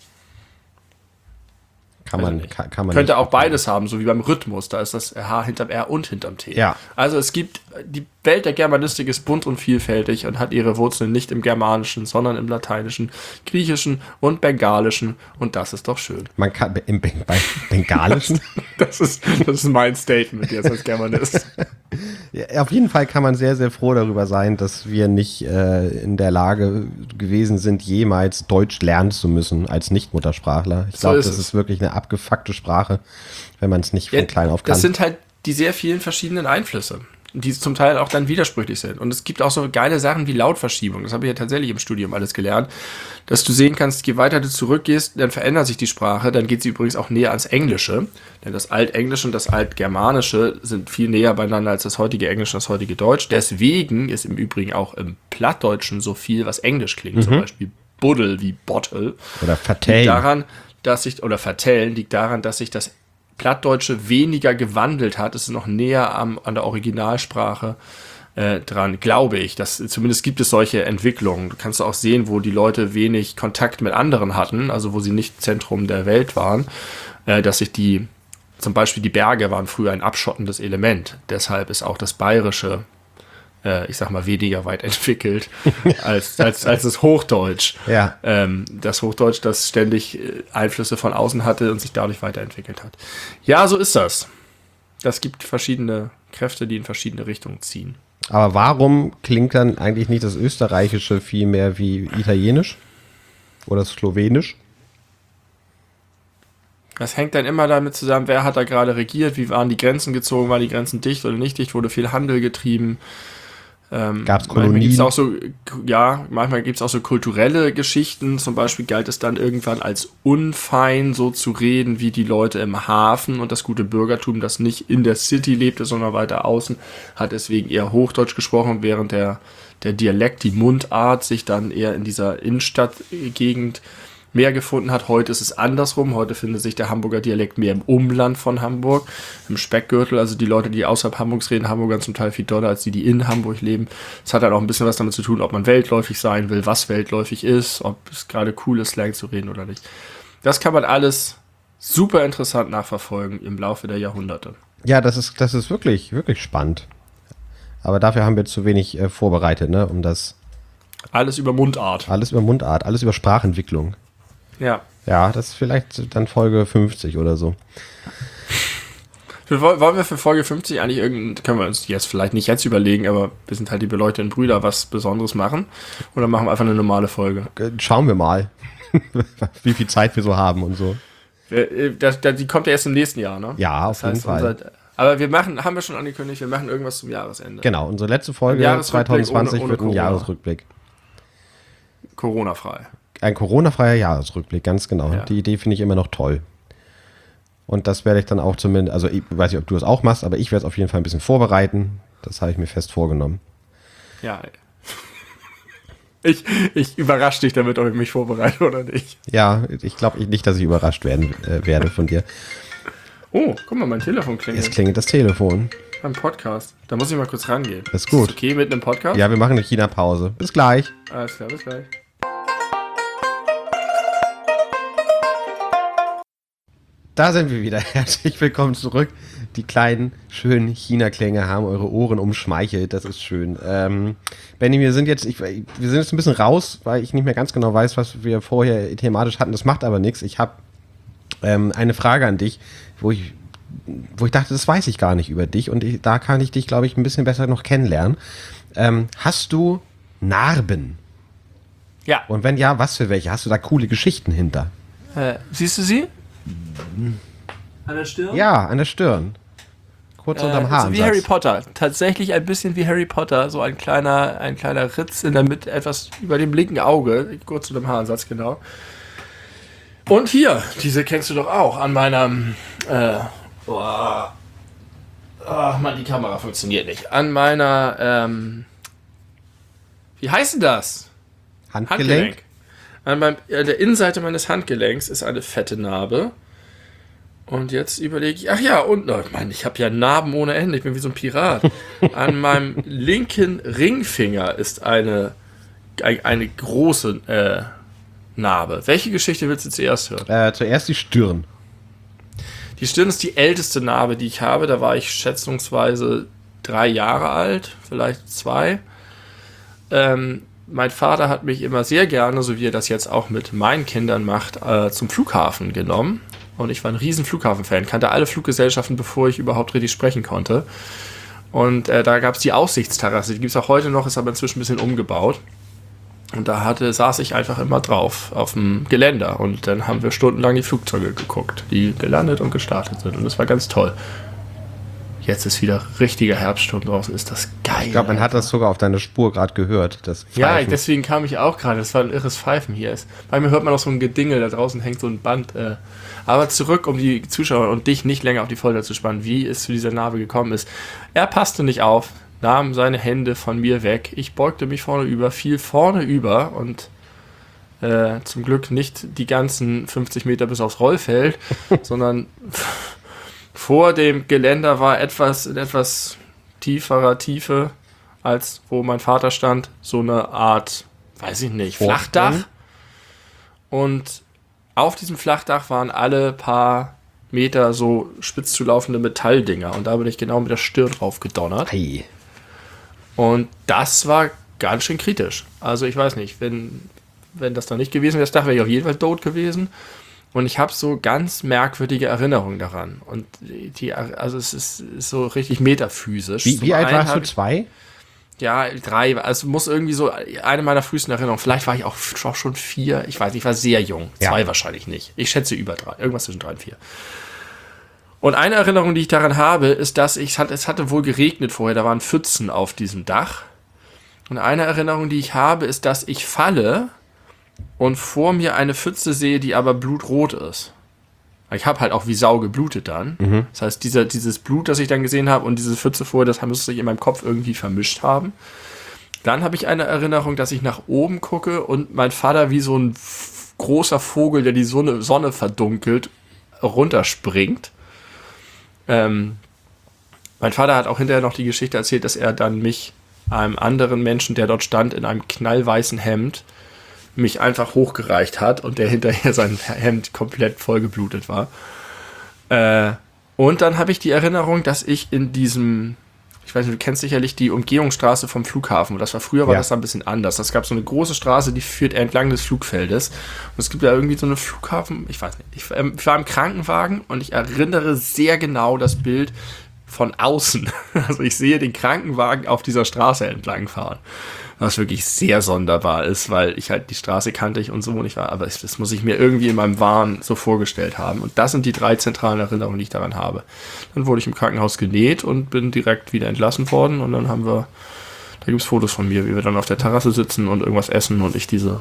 Speaker 1: Kann man
Speaker 2: könnte
Speaker 1: nicht
Speaker 2: auch beides haben, so wie beim Rhythmus. Da ist das H hinterm R und hinterm T.
Speaker 1: Ja.
Speaker 2: Also die Welt der Germanistik ist bunt und vielfältig und hat ihre Wurzeln nicht im Germanischen, sondern im Lateinischen, Griechischen und Bengalischen. Und das ist doch schön.
Speaker 1: Man kann bei Bengalischen.
Speaker 2: Das ist mein Statement jetzt als Germanist.
Speaker 1: Ja, auf jeden Fall kann man sehr, sehr froh darüber sein, dass wir nicht in der Lage gewesen sind, jemals Deutsch lernen zu müssen als Nichtmuttersprachler. Ich glaube, das ist wirklich eine abgefuckte Sprache, wenn man es nicht von klein auf kann.
Speaker 2: Das sind halt die sehr vielen verschiedenen Einflüsse. die zum Teil auch dann widersprüchlich sind. Und es gibt auch so geile Sachen wie Lautverschiebung. Das habe ich ja tatsächlich im Studium alles gelernt, dass du sehen kannst, je weiter du zurückgehst, dann verändert sich die Sprache. Dann geht sie übrigens auch näher ans Englische. Denn das Altenglische und das Altgermanische sind viel näher beieinander als das heutige Englisch und das heutige Deutsch. Deswegen ist im Übrigen auch im Plattdeutschen so viel, was Englisch klingt. Zum Beispiel Buddel wie Bottle.
Speaker 1: Oder vertellen.
Speaker 2: Vertellen liegt daran, dass sich das Plattdeutsche weniger gewandelt hat. Es ist noch näher an der Originalsprache dran, glaube ich. Zumindest gibt es solche Entwicklungen. Du kannst auch sehen, wo die Leute wenig Kontakt mit anderen hatten, also wo sie nicht Zentrum der Welt waren, dass sich zum Beispiel die Berge waren früher ein abschottendes Element. Deshalb ist auch das Bayerische, ich sag mal, weniger weit entwickelt als das Hochdeutsch.
Speaker 1: Ja.
Speaker 2: Das Hochdeutsch, das ständig Einflüsse von außen hatte und sich dadurch weiterentwickelt hat. Ja, so ist das. Das gibt verschiedene Kräfte, die in verschiedene Richtungen ziehen.
Speaker 1: Aber warum klingt dann eigentlich nicht das Österreichische viel mehr wie Italienisch oder Slowenisch?
Speaker 2: Das hängt dann immer damit zusammen, wer hat da gerade regiert, wie waren die Grenzen gezogen, waren die Grenzen dicht oder nicht dicht, wurde viel Handel getrieben.
Speaker 1: Gab es Kolonien?
Speaker 2: Manchmal gibt es auch so kulturelle Geschichten. Zum Beispiel galt es dann irgendwann als unfein, so zu reden wie die Leute im Hafen, und das gute Bürgertum, das nicht in der City lebte, sondern weiter außen, hat deswegen eher Hochdeutsch gesprochen, während der Dialekt, die Mundart, sich dann eher in dieser Innenstadtgegend mehr gefunden hat. Heute ist es andersrum. Heute findet sich der Hamburger Dialekt mehr im Umland von Hamburg, im Speckgürtel. Also die Leute, die außerhalb Hamburgs reden, Hamburgern zum Teil viel doller als die in Hamburg leben. Das hat dann auch ein bisschen was damit zu tun, ob man weltläufig sein will, was weltläufig ist, ob es gerade cool ist, Slang zu reden oder nicht. Das kann man alles super interessant nachverfolgen im Laufe der Jahrhunderte.
Speaker 1: Ja, das ist wirklich, wirklich spannend. Aber dafür haben wir zu wenig vorbereitet, ne, um das.
Speaker 2: Alles über Mundart.
Speaker 1: Alles über Sprachentwicklung.
Speaker 2: Ja.
Speaker 1: Ja, das ist vielleicht dann Folge 50 oder so.
Speaker 2: Wollen wir für Folge 50 eigentlich können wir uns jetzt vielleicht nicht jetzt überlegen, aber wir sind halt die beleuchteten Brüder, was Besonderes machen? Oder machen wir einfach eine normale Folge?
Speaker 1: Schauen wir mal, wie viel Zeit wir so haben und so.
Speaker 2: Die kommt ja erst im nächsten Jahr, ne?
Speaker 1: Ja, auf jeden Fall.
Speaker 2: Aber haben wir schon angekündigt, wir machen irgendwas zum Jahresende.
Speaker 1: Genau, unsere letzte Folge 2020 wird ein Jahresrückblick.
Speaker 2: Corona-frei.
Speaker 1: Ein Corona-freier Jahresrückblick, ganz genau.
Speaker 2: Ja.
Speaker 1: Die Idee finde ich immer noch toll. Und das werde ich dann auch zumindest, also ich weiß nicht, ob du es auch machst, aber ich werde es auf jeden Fall ein bisschen vorbereiten. Das habe ich mir fest vorgenommen.
Speaker 2: Ja. Ich überrasche dich damit, ob ich mich vorbereite oder nicht.
Speaker 1: Ja, ich glaube nicht, dass ich überrascht werde von dir.
Speaker 2: Oh, guck mal, mein Telefon klingelt.
Speaker 1: Es klingelt das Telefon.
Speaker 2: Beim Podcast. Da muss ich mal kurz rangehen.
Speaker 1: Das ist gut.
Speaker 2: Ist das okay mit einem Podcast?
Speaker 1: Ja, wir machen eine China-Pause. Bis gleich.
Speaker 2: Alles klar, bis gleich.
Speaker 1: Da sind wir wieder. Herzlich willkommen zurück. Die kleinen, schönen China-Klänge haben eure Ohren umschmeichelt. Das ist schön. Benny, wir sind jetzt ein bisschen raus, weil ich nicht mehr ganz genau weiß, was wir vorher thematisch hatten. Das macht aber nichts. Ich habe eine Frage an dich, wo ich dachte, das weiß ich gar nicht über dich. Und da kann ich dich, glaube ich, ein bisschen besser noch kennenlernen. Hast du Narben?
Speaker 2: Ja.
Speaker 1: Und wenn ja, was für welche? Hast du da coole Geschichten hinter?
Speaker 2: Siehst du sie? An der Stirn?
Speaker 1: Ja, an der Stirn. Kurz unterm Haar.
Speaker 2: Wie Harry Potter. Tatsächlich ein bisschen wie Harry Potter. So ein kleiner Ritz in der Mitte, etwas über dem linken Auge. Kurz unterm Haaransatz, genau. Und hier, diese kennst du doch auch. An meiner. Ach man, die Kamera funktioniert nicht. An meiner. Wie heißt denn das?
Speaker 1: Handgelenk?
Speaker 2: An der Innenseite meines Handgelenks ist eine fette Narbe. Und jetzt überlege ich, ach ja, und ich habe ja Narben ohne Ende, ich bin wie so ein Pirat. An meinem linken Ringfinger ist eine große Narbe. Welche Geschichte willst du zuerst hören?
Speaker 1: Zuerst die Stirn.
Speaker 2: Die Stirn ist die älteste Narbe, die ich habe. Da war ich schätzungsweise 3 Jahre alt, vielleicht 2. Mein Vater hat mich immer sehr gerne, so wie er das jetzt auch mit meinen Kindern macht, zum Flughafen genommen. Und ich war ein riesen Flughafen-Fan, kannte alle Fluggesellschaften, bevor ich überhaupt richtig sprechen konnte. Und da gab es die Aussichtsterrasse, die gibt es auch heute noch, ist aber inzwischen ein bisschen umgebaut. Und da saß ich einfach immer drauf, auf dem Geländer. Und dann haben wir stundenlang die Flugzeuge geguckt, die gelandet und gestartet sind. Und das war ganz toll. Jetzt ist wieder richtiger Herbststurm draußen. Ist das geil.
Speaker 1: Ich glaube, man hat das sogar auf deiner Spur gerade gehört. Das
Speaker 2: Ja,
Speaker 1: Pfeifen.
Speaker 2: deswegen kam ich auch gerade. Das war ein irres Pfeifen hier. Bei mir hört man auch so ein Gedingel. Da draußen hängt so ein Band. Aber zurück, um die Zuschauer und dich nicht länger auf die Folter zu spannen, wie es zu dieser Narbe gekommen ist. Er passte nicht auf, nahm seine Hände von mir weg. Ich beugte mich vorne über, fiel vorne über und zum Glück nicht die ganzen 50 Meter bis aufs Rollfeld, sondern vor dem Geländer war in etwas tieferer Tiefe, als wo mein Vater stand, so eine Art, weiß ich nicht, Flachdach. Und auf diesem Flachdach waren alle paar Meter so spitz zu laufende Metalldinger. Und da bin ich genau mit der Stirn drauf gedonnert.
Speaker 1: Ei.
Speaker 2: Und das war ganz schön kritisch. Also ich weiß nicht, wenn das da nicht gewesen wäre, das Dach wäre ich auf jeden Fall tot gewesen. Und ich habe so ganz merkwürdige Erinnerungen daran. Und also es ist so richtig metaphysisch.
Speaker 1: Wie alt warst du? 2?
Speaker 2: Ja, 3. Also muss irgendwie so eine meiner frühesten Erinnerungen. Vielleicht war ich auch schon 4. Ich weiß nicht, ich war sehr jung. 2 wahrscheinlich nicht. Ich schätze über 3. Irgendwas zwischen 3 und 4. Und eine Erinnerung, die ich daran habe, ist, dass es hatte wohl geregnet vorher. Da waren Pfützen auf diesem Dach. Und eine Erinnerung, die ich habe, ist, dass ich falle und vor mir eine Pfütze sehe, die aber blutrot ist. Ich habe halt auch wie Sau geblutet dann. Mhm. Das heißt, dieses Blut, das ich dann gesehen habe und diese Pfütze vorher, das müsste sich in meinem Kopf irgendwie vermischt haben. Dann habe ich eine Erinnerung, dass ich nach oben gucke und mein Vater wie so ein großer Vogel, der die Sonne verdunkelt, runterspringt. Mein Vater hat auch hinterher noch die Geschichte erzählt, dass er dann mich einem anderen Menschen, der dort stand, in einem knallweißen Hemd, mich einfach hochgereicht hat und der hinterher sein Hemd komplett vollgeblutet war. Und dann habe ich die Erinnerung, dass ich in diesem, ich weiß nicht, du kennst sicherlich die Umgehungsstraße vom Flughafen. Und war das da ein bisschen anders. Es gab so eine große Straße, die führt entlang des Flugfeldes. Und es gibt da irgendwie so eine Flughafen, ich weiß nicht. Ich war im Krankenwagen und ich erinnere sehr genau das Bild von außen. Also ich sehe den Krankenwagen auf dieser Straße entlang fahren. Was wirklich sehr sonderbar ist, weil ich halt die Straße kannte und so und ich war, aber das muss ich mir irgendwie in meinem Wahn so vorgestellt haben. Und das sind die 3 zentralen Erinnerungen, die ich daran habe. Dann wurde ich im Krankenhaus genäht und bin direkt wieder entlassen worden und dann da gibt es Fotos von mir, wie wir dann auf der Terrasse sitzen und irgendwas essen und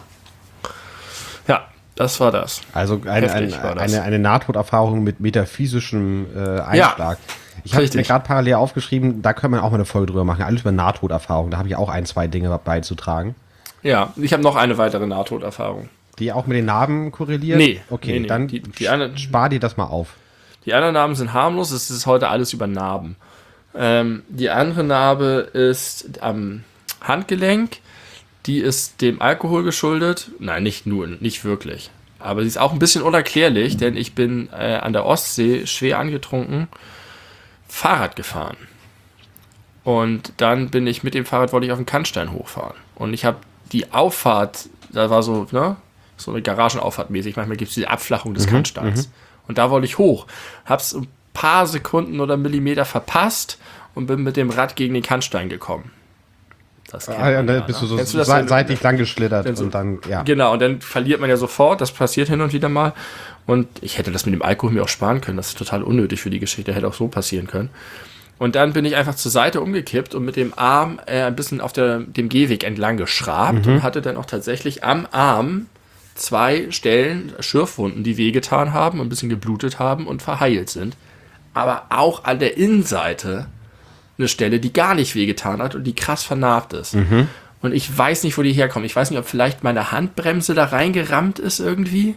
Speaker 2: das war das.
Speaker 1: Also eine Nahtoderfahrung mit metaphysischem Einschlag. Ja. Ich habe mir gerade parallel aufgeschrieben, da können wir auch mal eine Folge drüber machen, alles über Nahtoderfahrung. Da habe ich auch 2 Dinge beizutragen.
Speaker 2: Ja, ich habe noch eine weitere Nahtoderfahrung.
Speaker 1: Die auch mit den Narben korreliert?
Speaker 2: Nee.
Speaker 1: Okay,
Speaker 2: nee.
Speaker 1: Dann spar dir das mal auf.
Speaker 2: Die anderen Narben sind harmlos, es ist heute alles über Narben. Die andere Narbe ist am Handgelenk, die ist dem Alkohol geschuldet. Nein, nicht wirklich. Aber sie ist auch ein bisschen unerklärlich, denn ich bin an der Ostsee schwer angetrunken Fahrrad gefahren. Und dann bin ich mit dem Fahrrad, wollte ich auf den Kannstein hochfahren. Und ich habe die Auffahrt, da war so eine Garagenauffahrt mäßig, manchmal gibt es diese Abflachung des Kannsteins. Und da wollte ich hoch. Hab's ein paar Sekunden oder Millimeter verpasst und bin mit dem Rad gegen den Kannstein gekommen. Das
Speaker 1: und dann bist du so seitlich lang geschlittert und dann, ja.
Speaker 2: Genau, und dann verliert man ja sofort, das passiert hin und wieder mal. Und ich hätte das mit dem Alkohol mir auch sparen können, das ist total unnötig für die Geschichte, hätte auch so passieren können. Und dann bin ich einfach zur Seite umgekippt und mit dem Arm ein bisschen auf dem Gehweg entlang geschrabt und hatte dann auch tatsächlich am Arm 2 Stellen, Schürfwunden, die wehgetan haben und ein bisschen geblutet haben und verheilt sind. Aber auch an der Innenseite eine Stelle, die gar nicht wehgetan hat und die krass vernarbt ist. Und ich weiß nicht, wo die herkommt. Ich weiß nicht, ob vielleicht meine Handbremse da reingerammt ist irgendwie.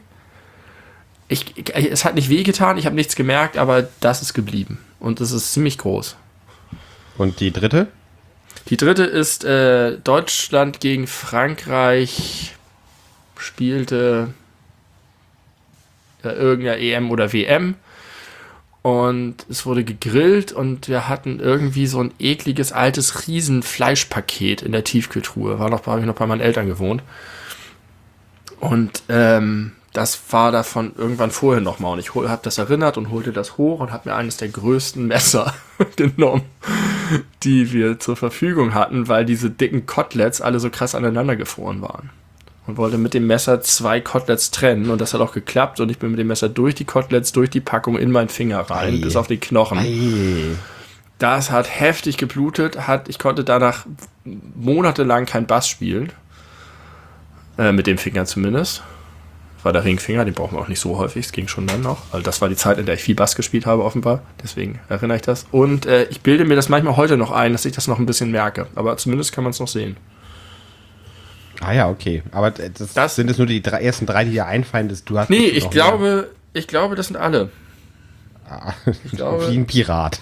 Speaker 2: Es hat nicht wehgetan, ich habe nichts gemerkt, aber das ist geblieben. Und das ist ziemlich groß.
Speaker 1: Und die dritte?
Speaker 2: Die dritte ist Deutschland gegen Frankreich spielte irgendeiner EM oder WM. Und es wurde gegrillt und wir hatten irgendwie so ein ekliges, altes Riesenfleischpaket in der Tiefkühltruhe. Habe ich noch bei meinen Eltern gewohnt. Und das war davon irgendwann vorher nochmal. Und ich habe das erinnert und holte das hoch und habe mir eines der größten Messer genommen, die wir zur Verfügung hatten, weil diese dicken Koteletts alle so krass aneinander gefroren waren. Und wollte mit dem Messer 2 Koteletts trennen. Und das hat auch geklappt. Und ich bin mit dem Messer durch die Koteletts, durch die Packung in meinen Finger rein, bis auf die Knochen. Das hat heftig geblutet. Ich konnte danach monatelang kein Bass spielen. Mit dem Finger zumindest. War der Ringfinger, den brauchen wir auch nicht so häufig. Es ging schon dann noch. Also das war die Zeit, in der ich viel Bass gespielt habe, offenbar. Deswegen erinnere ich das. Und ich bilde mir das manchmal heute noch ein, dass ich das noch ein bisschen merke. Aber zumindest kann man es noch sehen.
Speaker 1: Ah ja, okay. Aber das sind es nur die ersten 3, die dir einfallen. Du hast
Speaker 2: nee, ich glaube, das sind alle.
Speaker 1: Ich glaube, wie ein Pirat.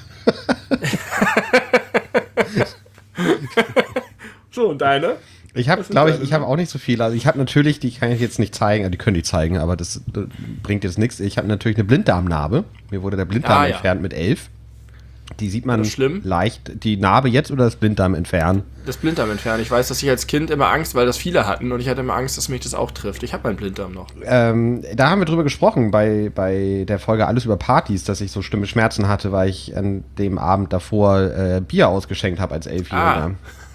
Speaker 2: So, und deine?
Speaker 1: Ich habe, auch nicht so viel. Also ich habe natürlich, die kann ich jetzt nicht zeigen, die können die zeigen, aber das bringt jetzt nichts. Ich habe natürlich eine Blinddarmnarbe. Mir wurde der Blinddarm entfernt mit 11. Die sieht man leicht. Die Narbe jetzt oder das Blinddarm entfernen?
Speaker 2: Das Blinddarm entfernen. Ich weiß, dass ich als Kind immer Angst, weil das viele hatten und ich hatte immer Angst, dass mich das auch trifft. Ich habe meinen Blinddarm noch.
Speaker 1: Da haben wir drüber gesprochen bei der Folge Alles über Partys, dass ich so schlimme Schmerzen hatte, weil ich an dem Abend davor Bier ausgeschenkt habe als 11-Jähriger.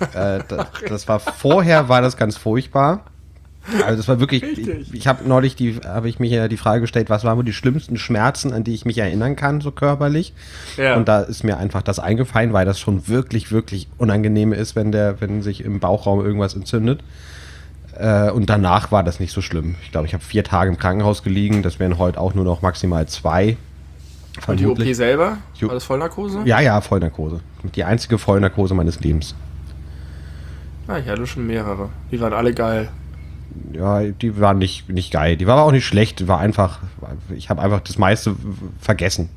Speaker 1: Vorher war das ganz furchtbar. Also das war wirklich, ich habe neulich habe ich mir ja die Frage gestellt, was waren wohl die schlimmsten Schmerzen, an die ich mich erinnern kann, so körperlich. Ja. Und da ist mir einfach das eingefallen, weil das schon wirklich, wirklich unangenehm ist, wenn sich im Bauchraum irgendwas entzündet. Und danach war das nicht so schlimm. Ich glaube, ich habe 4 Tage im Krankenhaus gelegen, das wären heute auch nur noch maximal 2.
Speaker 2: Und die OP selber? War das Vollnarkose?
Speaker 1: Ja, Vollnarkose. Die einzige Vollnarkose meines Lebens.
Speaker 2: Ich hatte schon mehrere. Die waren alle geil.
Speaker 1: Ja, die waren nicht geil. Die war aber auch nicht schlecht. Ich habe einfach das meiste vergessen.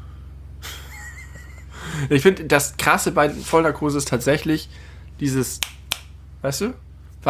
Speaker 2: Ich finde, das Krasse bei Vollnarkose ist tatsächlich dieses, weißt du,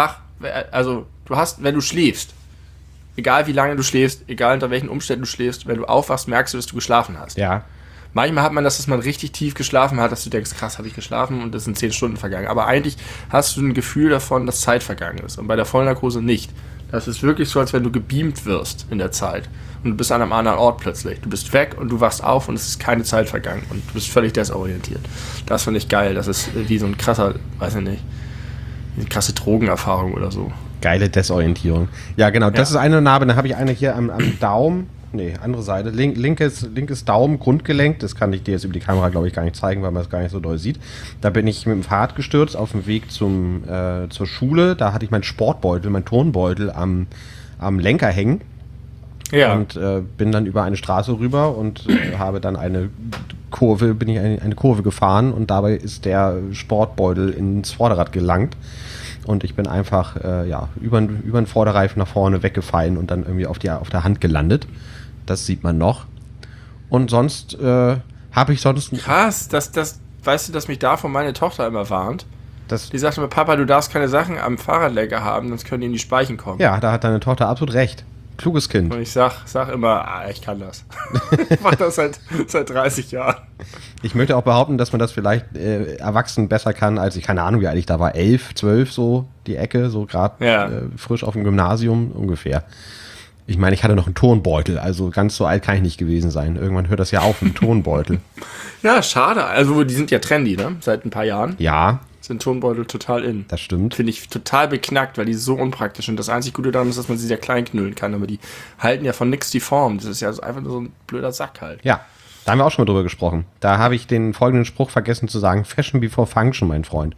Speaker 2: also du hast, wenn du schläfst, egal wie lange du schläfst, egal unter welchen Umständen du schläfst, wenn du aufwachst, merkst du, dass du geschlafen hast.
Speaker 1: Ja.
Speaker 2: Manchmal hat man das, dass man richtig tief geschlafen hat, dass du denkst, krass, habe ich geschlafen und es sind 10 Stunden vergangen. Aber eigentlich hast du ein Gefühl davon, dass Zeit vergangen ist. Und bei der Vollnarkose nicht. Das ist wirklich so, als wenn du gebeamt wirst in der Zeit. Und du bist an einem anderen Ort plötzlich. Du bist weg und du wachst auf und es ist keine Zeit vergangen. Und du bist völlig desorientiert. Das finde ich geil. Das ist wie so ein krasser, weiß ich nicht, eine krasse Drogenerfahrung oder so.
Speaker 1: Geile Desorientierung. Ja, genau. Das ist eine Narbe. Dann habe ich eine hier am Daumen. Nee, andere Seite. Linkes Daumen, Grundgelenk. Das kann ich dir jetzt über die Kamera, glaube ich, gar nicht zeigen, weil man es gar nicht so doll sieht. Da bin ich mit dem Fahrrad gestürzt auf dem Weg zur Schule. Da hatte ich meinen Sportbeutel, meinen Turnbeutel am Lenker hängen. Ja. Und bin dann über eine Straße rüber und habe dann eine Kurve gefahren und dabei ist der Sportbeutel ins Vorderrad gelangt. Und ich bin einfach über den Vorderreifen nach vorne weggefallen und dann irgendwie auf der Hand gelandet. Das sieht man noch. Und sonst habe ich sonst...
Speaker 2: Krass, weißt du, dass mich davon meine Tochter immer warnt? Die sagt immer, Papa, du darfst keine Sachen am Fahrradlenker haben, sonst können die in die Speichen kommen.
Speaker 1: Ja, da hat deine Tochter absolut recht. Kluges Kind.
Speaker 2: Und ich sag immer, ich kann das. Ich mach das seit 30 Jahren.
Speaker 1: Ich möchte auch behaupten, dass man das vielleicht erwachsen besser kann, als ich, keine Ahnung, wie alt ich da war, 11, 12 so, die Ecke, so gerade frisch auf dem Gymnasium ungefähr. Ich meine, ich hatte noch einen Turnbeutel, also ganz so alt kann ich nicht gewesen sein. Irgendwann hört das ja auf, ein Turnbeutel.
Speaker 2: Ja, schade. Also die sind ja trendy, ne? Seit ein paar Jahren.
Speaker 1: Ja.
Speaker 2: Sind Turnbeutel total in.
Speaker 1: Das stimmt.
Speaker 2: Finde ich total beknackt, weil die so unpraktisch sind. Das einzig Gute daran ist, dass man sie sehr klein knüllen kann, aber die halten ja von nix die Form. Das ist ja einfach nur so ein blöder Sack halt.
Speaker 1: Ja, da haben wir auch schon mal drüber gesprochen. Da habe ich den folgenden Spruch vergessen zu sagen: Fashion before Function, mein Freund.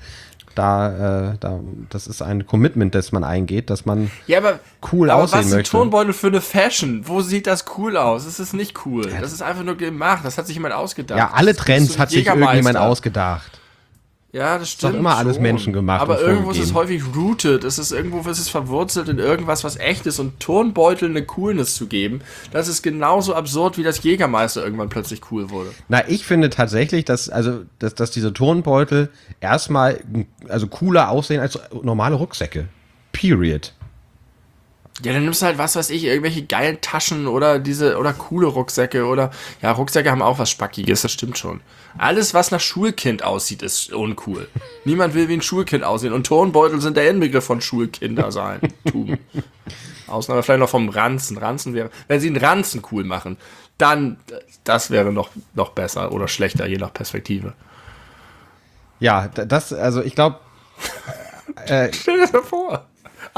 Speaker 1: Das ist ein Commitment, das man eingeht, dass man cool aussehen möchte. Aber was ist ein
Speaker 2: Turnbeutel für eine Fashion? Wo sieht das cool aus? Das ist nicht cool. Das ist einfach nur gemacht. Das hat sich jemand ausgedacht.
Speaker 1: Ja, alle Trends hat sich irgendjemand ausgedacht.
Speaker 2: Ja, das stimmt.
Speaker 1: Ist doch immer alles menschengemacht.
Speaker 2: Aber irgendwo ist es häufig rooted. Irgendwo ist es verwurzelt in irgendwas, was echt ist. Und Turnbeutel eine Coolness zu geben, das ist genauso absurd, wie das Jägermeister irgendwann plötzlich cool wurde.
Speaker 1: Na, ich finde tatsächlich, dass diese Turnbeutel erstmal cooler aussehen als normale Rucksäcke. Period.
Speaker 2: Ja, dann nimmst du halt, was weiß ich, irgendwelche geilen Taschen oder coole Rucksäcke oder, ja, Rucksäcke haben auch was Spackiges, das stimmt schon. Alles, was nach Schulkind aussieht, ist uncool. Niemand will wie ein Schulkind aussehen und Turnbeutel sind der Inbegriff von Schulkinder sein. Ausnahme vielleicht noch vom Ranzen. Ranzen wäre, wenn sie einen Ranzen cool machen, dann, das wäre noch besser oder schlechter, je nach Perspektive.
Speaker 1: Ja, ich glaube...
Speaker 2: Stell dir das mal vor.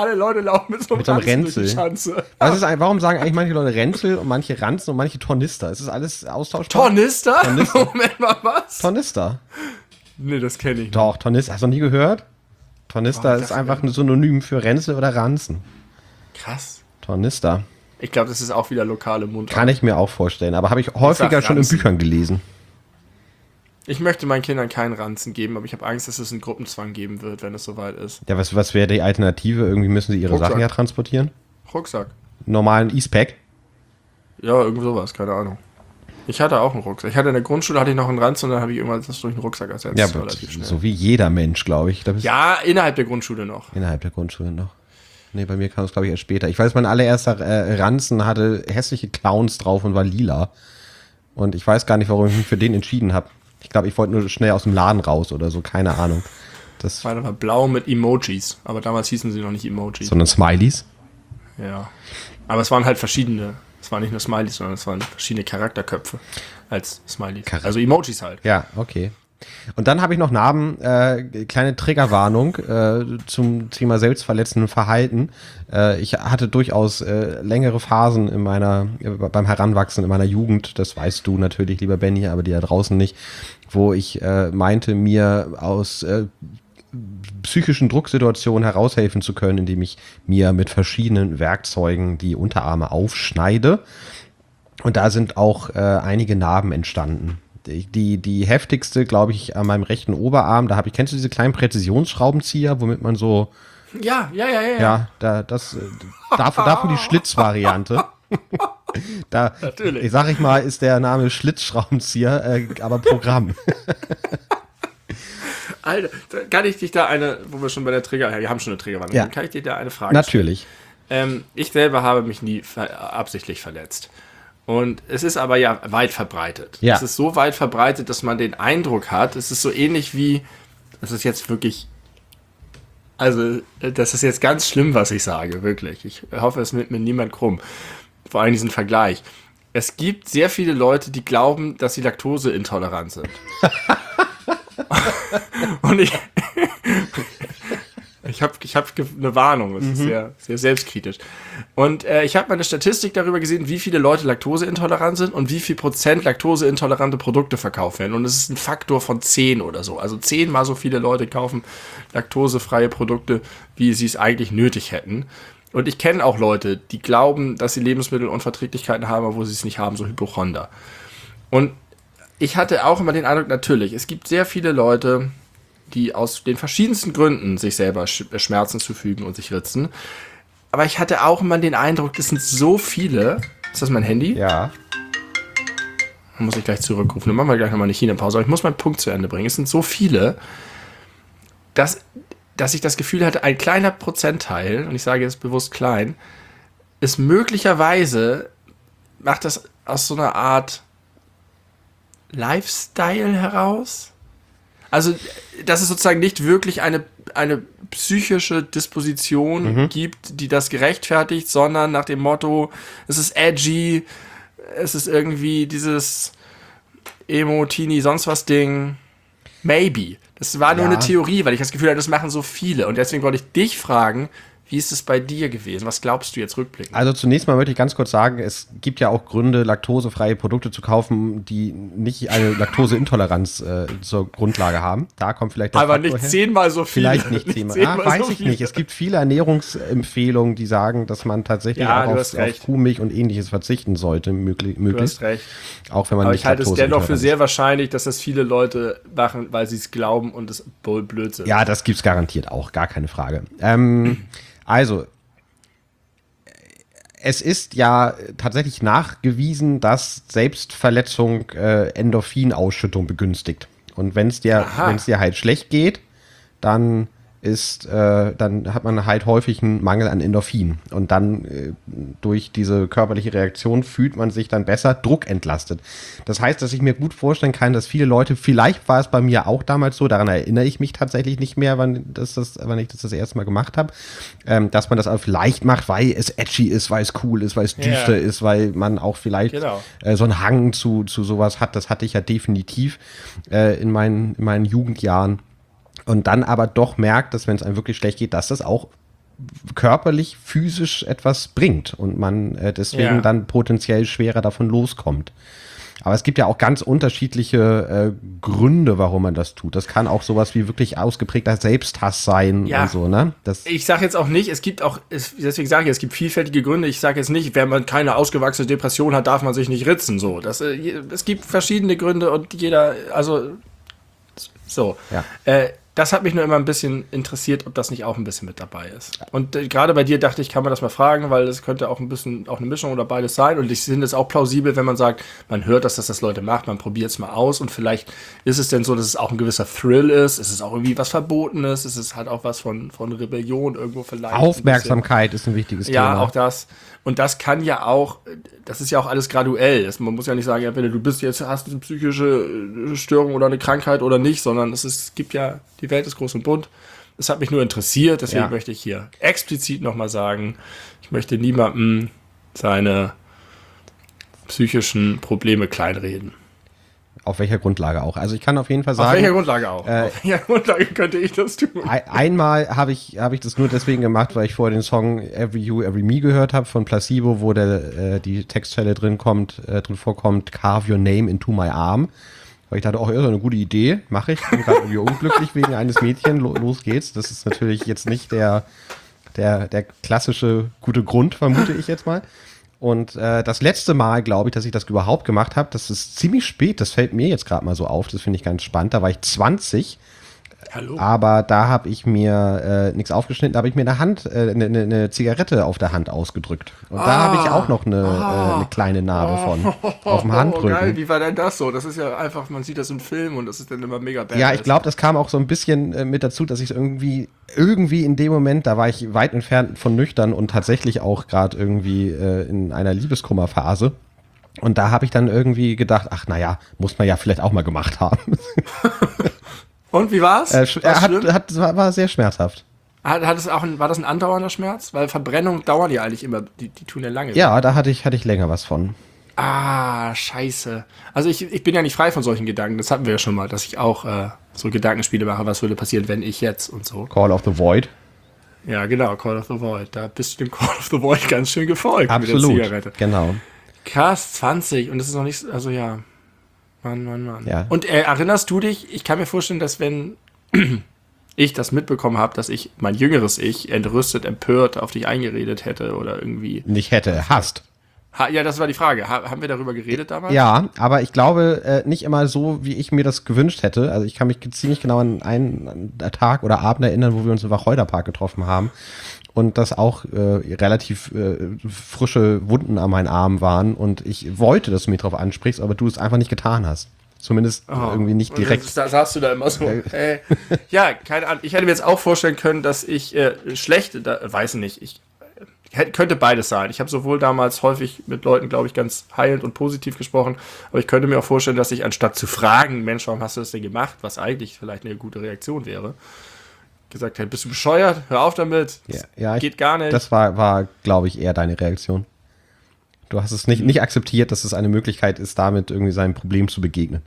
Speaker 2: Alle Leute laufen mit so einem
Speaker 1: Ränzel.
Speaker 2: durch die Schanze.
Speaker 1: Warum sagen eigentlich manche Leute Ränzel und manche Ranzen und manche Tornister? Ist das alles austauschbar?
Speaker 2: Tornister?
Speaker 1: Tornister.
Speaker 2: Moment mal, was?
Speaker 1: Tornister.
Speaker 2: Nee, das kenne ich nicht.
Speaker 1: Doch, Tornister. Hast du noch nie gehört? Tornister ist einfach ein Synonym für Ränzel oder Ranzen.
Speaker 2: Krass.
Speaker 1: Tornister.
Speaker 2: Ich glaube, das ist auch wieder lokale Mundart.
Speaker 1: Kann ich mir auch vorstellen, aber habe ich häufiger schon in Büchern gelesen.
Speaker 2: Ich möchte meinen Kindern keinen Ranzen geben, aber ich habe Angst, dass es einen Gruppenzwang geben wird, wenn es soweit ist.
Speaker 1: Ja, was wäre die Alternative? Irgendwie müssen sie ihre
Speaker 2: Rucksack.
Speaker 1: Sachen ja transportieren.
Speaker 2: Rucksack.
Speaker 1: Normalen E-Spec.
Speaker 2: Ja, irgend sowas, keine Ahnung. Ich hatte auch einen Rucksack. Ich hatte in der Grundschule hatte ich noch einen Ranzen und dann habe ich irgendwann das durch einen Rucksack ersetzt.
Speaker 1: Ja,
Speaker 2: relativ schnell.
Speaker 1: so wie jeder Mensch, glaube ich.
Speaker 2: Ja, innerhalb der Grundschule noch.
Speaker 1: Innerhalb der Grundschule noch. Nee, bei mir kam es, glaube ich, erst später. Ich weiß, mein allererster Ranzen hatte hässliche Clowns drauf und war lila. Und ich weiß gar nicht, warum ich mich für den entschieden habe. Ich glaube, ich wollte nur schnell aus dem Laden raus oder so, keine Ahnung. Das
Speaker 2: Meiner war blau mit Emojis, aber damals hießen sie noch nicht Emojis.
Speaker 1: sondern Smileys.
Speaker 2: Ja. Aber es waren halt verschiedene. Es waren nicht nur Smileys, sondern es waren verschiedene Charakterköpfe als Smileys. Also Emojis halt.
Speaker 1: Ja, okay. Und dann habe ich noch Narben, kleine Triggerwarnung zum Thema selbstverletzenden Verhalten. Ich hatte durchaus längere Phasen beim Heranwachsen in meiner Jugend, das weißt du natürlich, lieber Benny, aber die da draußen nicht, wo ich meinte, mir aus psychischen Drucksituationen heraushelfen zu können, indem ich mir mit verschiedenen Werkzeugen die Unterarme aufschneide. Und da sind auch einige Narben entstanden. Die heftigste, glaube ich, an meinem rechten Oberarm, kennst du diese kleinen Präzisionsschraubenzieher, womit man so,
Speaker 2: Ja.
Speaker 1: davon die Schlitzvariante.
Speaker 2: Natürlich.
Speaker 1: Ich sag mal, ist der Name Schlitzschraubenzieher, aber Programm.
Speaker 2: Alter, kann ich dich da wo wir schon bei der wir haben schon eine Triggerwarnung,
Speaker 1: Ja.
Speaker 2: kann ich dir da eine Frage
Speaker 1: Natürlich.
Speaker 2: stellen? Ich selber habe mich nie absichtlich verletzt. Und es ist aber ja weit verbreitet.
Speaker 1: Ja.
Speaker 2: Es ist so weit verbreitet, dass man den Eindruck hat, es ist so ähnlich wie, das ist jetzt wirklich, also das ist jetzt ganz schlimm, was ich sage, wirklich. Ich hoffe, es nimmt mir niemand krumm. Vor allem diesen Vergleich. Es gibt sehr viele Leute, die glauben, dass sie laktoseintolerant sind. Und ich hab eine Warnung, das ist sehr, sehr selbstkritisch. Und ich habe mal eine Statistik darüber gesehen, wie viele Leute laktoseintolerant sind und wie viel Prozent laktoseintolerante Produkte verkauft werden. Und es ist ein Faktor von 10 oder so. Also 10-mal so viele Leute kaufen laktosefreie Produkte, wie sie es eigentlich nötig hätten. Und ich kenne auch Leute, die glauben, dass sie Lebensmittelunverträglichkeiten haben, obwohl sie es nicht haben, so Hypochonder. Und ich hatte auch immer den Eindruck, natürlich, es gibt sehr viele Leute, die aus den verschiedensten Gründen sich selber Schmerzen zufügen und sich ritzen. Aber ich hatte auch immer den Eindruck, es sind so viele. Ist das mein Handy?
Speaker 1: Ja.
Speaker 2: Dann muss ich gleich zurückrufen. Dann machen wir gleich nochmal eine China-Pause. Aber ich muss meinen Punkt zu Ende bringen. Es sind so viele, dass ich das Gefühl hatte, ein kleiner Prozentteil, und ich sage jetzt bewusst klein, ist möglicherweise, macht das aus so einer Art Lifestyle heraus. Also, dass es sozusagen nicht wirklich eine psychische Disposition gibt, die das gerechtfertigt, sondern nach dem Motto, es ist edgy, es ist irgendwie dieses Emo, Teenie, sonst was Ding. Maybe. Das war nur eine Theorie, weil ich das Gefühl hatte, das machen so viele. Und deswegen wollte ich dich fragen, wie ist es bei dir gewesen? Was glaubst du jetzt rückblickend?
Speaker 1: Also zunächst mal möchte ich ganz kurz sagen, es gibt ja auch Gründe, laktosefreie Produkte zu kaufen, die nicht eine Laktoseintoleranz zur Grundlage haben. Da kommt vielleicht der
Speaker 2: Aber
Speaker 1: Faktor
Speaker 2: nicht
Speaker 1: her.
Speaker 2: 10-mal so viele.
Speaker 1: Vielleicht nicht 10-mal. Weiß ich nicht. Es gibt viele Ernährungsempfehlungen, die sagen, dass man tatsächlich auch auf Kuhmilch und ähnliches verzichten sollte, möglichst.
Speaker 2: Du hast recht.
Speaker 1: Auch wenn man
Speaker 2: Aber
Speaker 1: nicht
Speaker 2: ich halte es dennoch für
Speaker 1: laktoseintolerant
Speaker 2: sehr wahrscheinlich, dass das viele Leute machen, weil sie es glauben und es Blödsinn.
Speaker 1: Ja, das gibt's garantiert auch, gar keine Frage. Also, es ist ja tatsächlich nachgewiesen, dass Selbstverletzung Endorphinausschüttung begünstigt. Und wenn es dir halt schlecht geht, dann hat man halt häufig einen Mangel an Endorphin. Und dann durch diese körperliche Reaktion fühlt man sich dann besser druckentlastet. Das heißt, dass ich mir gut vorstellen kann, dass viele Leute, vielleicht war es bei mir auch damals so, daran erinnere ich mich tatsächlich nicht mehr, wann ich das erste Mal gemacht habe, dass man das auch vielleicht macht, weil es edgy ist, weil es cool ist, weil es düster ist, weil man auch vielleicht so einen Hang zu sowas hat. Das hatte ich ja definitiv in meinen Jugendjahren. Und dann aber doch merkt, dass wenn es einem wirklich schlecht geht, dass das auch körperlich, physisch etwas bringt und man deswegen dann potenziell schwerer davon loskommt. Aber es gibt ja auch ganz unterschiedliche Gründe, warum man das tut. Das kann auch sowas wie wirklich ausgeprägter Selbsthass sein und so, ne?
Speaker 2: Ich sage jetzt auch nicht, deswegen sage ich, es gibt vielfältige Gründe. Ich sage jetzt nicht, wenn man keine ausgewachsene Depression hat, darf man sich nicht ritzen. So, es gibt verschiedene Gründe und jeder, also so.
Speaker 1: Ja.
Speaker 2: Das hat mich nur immer ein bisschen interessiert, ob das nicht auch ein bisschen mit dabei ist. Und gerade bei dir dachte ich, kann man das mal fragen, weil es könnte auch ein bisschen auch eine Mischung oder beides sein. Und ich finde es auch plausibel, wenn man sagt, man hört, dass das Leute macht, man probiert es mal aus und vielleicht ist es denn so, dass es auch ein gewisser Thrill ist, es ist auch irgendwie was Verbotenes, es ist halt auch was von Rebellion irgendwo vielleicht.
Speaker 1: Aufmerksamkeit ist ein wichtiges Thema.
Speaker 2: Ja, auch das. Und das kann ja auch, das ist ja auch alles graduell. Man muss ja nicht sagen, entweder du hast eine psychische Störung oder eine Krankheit oder nicht, sondern es gibt ja, die Welt ist groß und bunt. Es hat mich nur interessiert, deswegen möchte ich hier explizit nochmal sagen, ich möchte niemandem seine psychischen Probleme kleinreden.
Speaker 1: Auf welcher Grundlage auch? Also ich kann auf jeden Fall sagen...
Speaker 2: Auf welcher Grundlage auch? Auf welcher Grundlage könnte ich das tun?
Speaker 1: Einmal habe ich das nur deswegen gemacht, weil ich vorher den Song Every You, Every Me gehört habe von Placebo, wo die Textstelle drin vorkommt, Carve Your Name into My Arm. Weil ich dachte, das ist eine gute Idee, mache ich. Bin gerade irgendwie unglücklich wegen eines Mädchens, los geht's. Das ist natürlich jetzt nicht der klassische gute Grund, vermute ich jetzt mal. Und das letzte Mal, glaube ich, dass ich das überhaupt gemacht habe, das ist ziemlich spät, das fällt mir jetzt gerade mal so auf, das finde ich ganz spannend, da war ich 20,
Speaker 2: Hallo.
Speaker 1: Aber da habe ich mir nichts aufgeschnitten, da habe ich mir eine Zigarette auf der Hand ausgedrückt. Und da habe ich auch noch eine kleine Narbe von, auf dem Handrücken.
Speaker 2: Geil, wie war denn das so? Das ist ja einfach, man sieht das im Film und das ist dann immer mega bad.
Speaker 1: Ja, ich glaube, das kam auch so ein bisschen mit dazu, dass ich es irgendwie in dem Moment, da war ich weit entfernt von nüchtern und tatsächlich auch gerade irgendwie in einer Liebeskummerphase. Und da habe ich dann irgendwie gedacht, ach naja, muss man ja vielleicht auch mal gemacht haben.
Speaker 2: Und wie war's?
Speaker 1: War sehr schmerzhaft.
Speaker 2: War das ein andauernder Schmerz? Weil Verbrennungen dauern ja eigentlich immer, die tun ja lange.
Speaker 1: Ja, da hatte ich länger was von.
Speaker 2: Ah, scheiße. Also ich bin ja nicht frei von solchen Gedanken, das hatten wir ja schon mal, dass ich auch so Gedankenspiele mache, was würde passieren, wenn ich jetzt und so.
Speaker 1: Call of the Void.
Speaker 2: Ja, genau, Call of the Void. Da bist du dem Call of the Void ganz schön gefolgt.
Speaker 1: Absolut,
Speaker 2: mit der Zigarette.
Speaker 1: Genau.
Speaker 2: Krass, 20 und das ist noch nicht, also ja. Mann.
Speaker 1: Ja.
Speaker 2: Und erinnerst du dich, ich kann mir vorstellen, dass wenn ich das mitbekommen habe, dass ich mein jüngeres Ich entrüstet, empört auf dich eingeredet hätte oder irgendwie.
Speaker 1: Nicht hätte, hast.
Speaker 2: Ja, das war die Frage. Haben wir darüber geredet damals?
Speaker 1: Ja, aber ich glaube nicht immer so, wie ich mir das gewünscht hätte. Also ich kann mich ziemlich genau an einen Tag oder Abend erinnern, wo wir uns im Wacholderpark getroffen haben und das auch relativ frische Wunden an meinen Armen waren und ich wollte, dass du mich drauf ansprichst, aber du es einfach nicht getan hast. Zumindest irgendwie nicht direkt.
Speaker 2: Das sagst du da immer so. Ja, keine Ahnung. Ich hätte mir jetzt auch vorstellen können, dass ich weiß nicht, ich könnte beides sein. Ich habe sowohl damals häufig mit Leuten, glaube ich, ganz heilend und positiv gesprochen, aber ich könnte mir auch vorstellen, dass ich anstatt zu fragen, Mensch, warum hast du das denn gemacht, was eigentlich vielleicht eine gute Reaktion wäre, gesagt hätte, bist du bescheuert? Hör auf damit.
Speaker 1: Ja,
Speaker 2: geht gar nicht.
Speaker 1: Das war, glaube ich, eher deine Reaktion. Du hast es nicht akzeptiert, dass es eine Möglichkeit ist, damit irgendwie seinem Problem zu begegnen.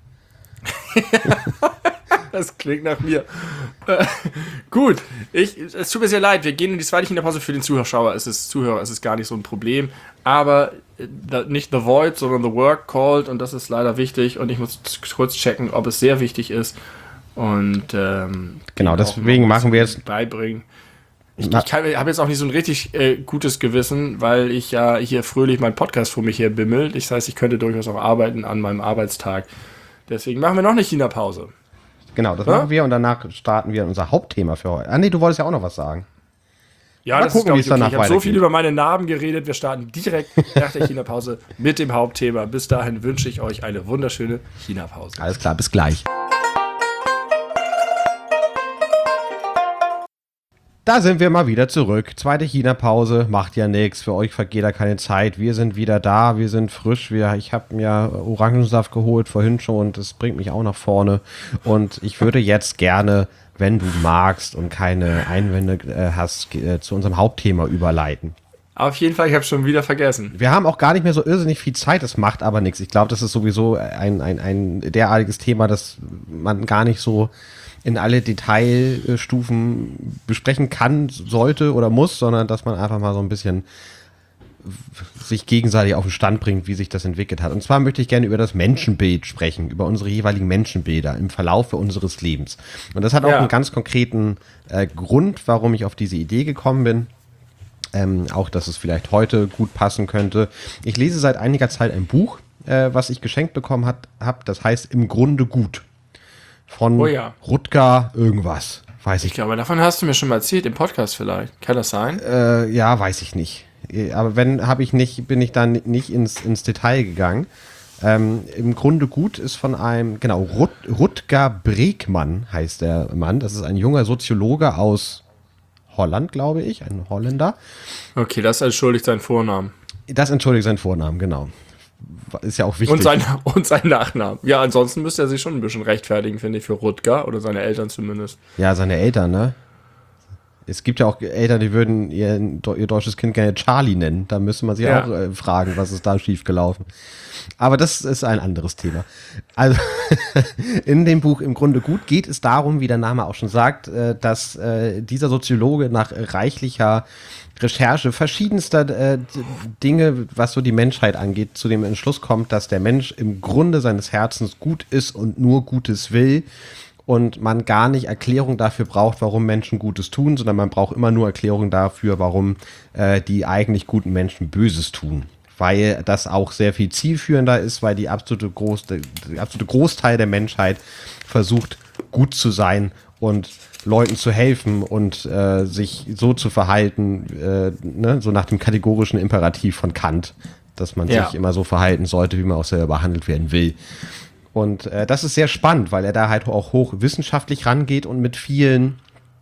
Speaker 2: Das klingt nach mir. Gut, es tut mir sehr leid, wir gehen in die zweite Kinderpause. Für den Zuhörer ist es gar nicht so ein Problem, aber nicht The Void, sondern The Work called und das ist leider wichtig und ich muss kurz checken, ob es sehr wichtig ist und
Speaker 1: genau, deswegen machen wir jetzt
Speaker 2: beibringen. Ich habe jetzt auch nicht so ein richtig gutes Gewissen, weil ich ja hier fröhlich meinen Podcast vor mich her bimmelt. Das heißt, ich könnte durchaus auch arbeiten an meinem Arbeitstag. Deswegen machen wir noch eine China-Pause.
Speaker 1: Genau, das machen wir und danach starten wir unser Hauptthema für heute. Ah nee, du wolltest ja auch noch was sagen.
Speaker 2: Ja, das ist, glaube ich, okay. Ich habe so viel über meine Narben geredet. Wir starten direkt nach der China-Pause mit dem Hauptthema. Bis dahin wünsche ich euch eine wunderschöne China-Pause.
Speaker 1: Alles klar, bis gleich. Da sind wir mal wieder zurück. Zweite China-Pause, macht ja nichts. Für euch vergeht da keine Zeit. Wir sind wieder da, wir sind frisch. Ich habe mir Orangensaft geholt vorhin schon und das bringt mich auch nach vorne. Und ich würde jetzt gerne, wenn du magst und keine Einwände hast, zu unserem Hauptthema überleiten.
Speaker 2: Auf jeden Fall, ich habe schon wieder vergessen.
Speaker 1: Wir haben auch gar nicht mehr so irrsinnig viel Zeit, das macht aber nichts. Ich glaube, das ist sowieso ein derartiges Thema, das man gar nicht so in alle Detailstufen besprechen kann, sollte oder muss, sondern dass man einfach mal so ein bisschen sich gegenseitig auf den Stand bringt, wie sich das entwickelt hat. Und zwar möchte ich gerne über das Menschenbild sprechen, über unsere jeweiligen Menschenbilder im Verlaufe unseres Lebens. Und das hat auch einen ganz konkreten Grund, warum ich auf diese Idee gekommen bin. Auch, dass es vielleicht heute gut passen könnte. Ich lese seit einiger Zeit ein Buch, was ich geschenkt bekommen habe. Das heißt Im Grunde gut. Von Rutger irgendwas. Weiß ich
Speaker 2: glaube, davon hast du mir schon mal erzählt, im Podcast vielleicht. Kann das sein?
Speaker 1: Ja, weiß ich nicht. Aber wenn, bin ich dann nicht ins Detail gegangen. Im Grunde gut ist von einem, genau, Rutger Bregmann heißt der Mann. Das ist ein junger Soziologe aus Holland, glaube ich, ein Holländer.
Speaker 2: Okay, das entschuldigt seinen Vornamen.
Speaker 1: Das entschuldigt seinen Vornamen, genau. Ist ja auch wichtig.
Speaker 2: Und sein Nachnamen. Ja, ansonsten müsste er sich schon ein bisschen rechtfertigen, finde ich, für Rutger oder seine Eltern zumindest.
Speaker 1: Ja, seine Eltern, ne? Es gibt ja auch Eltern, die würden ihr deutsches Kind gerne Charlie nennen. Da müsste man sich auch fragen, was ist da schiefgelaufen. Aber das ist ein anderes Thema. Also in dem Buch Im Grunde gut geht es darum, wie der Name auch schon sagt, dass dieser Soziologe nach reichlicher Recherche verschiedenster Dinge, was so die Menschheit angeht, zu dem Entschluss kommt, dass der Mensch im Grunde seines Herzens gut ist und nur Gutes will. Und man gar nicht Erklärung dafür braucht, warum Menschen Gutes tun, sondern man braucht immer nur Erklärung dafür, warum die eigentlich guten Menschen Böses tun. Weil das auch sehr viel zielführender ist, weil die absolute Großteil der Menschheit versucht, gut zu sein und Leuten zu helfen und sich so zu verhalten, so nach dem kategorischen Imperativ von Kant, dass man sich immer so verhalten sollte, wie man auch selber behandelt werden will. Und das ist sehr spannend, weil er da halt auch hochwissenschaftlich rangeht und mit vielen,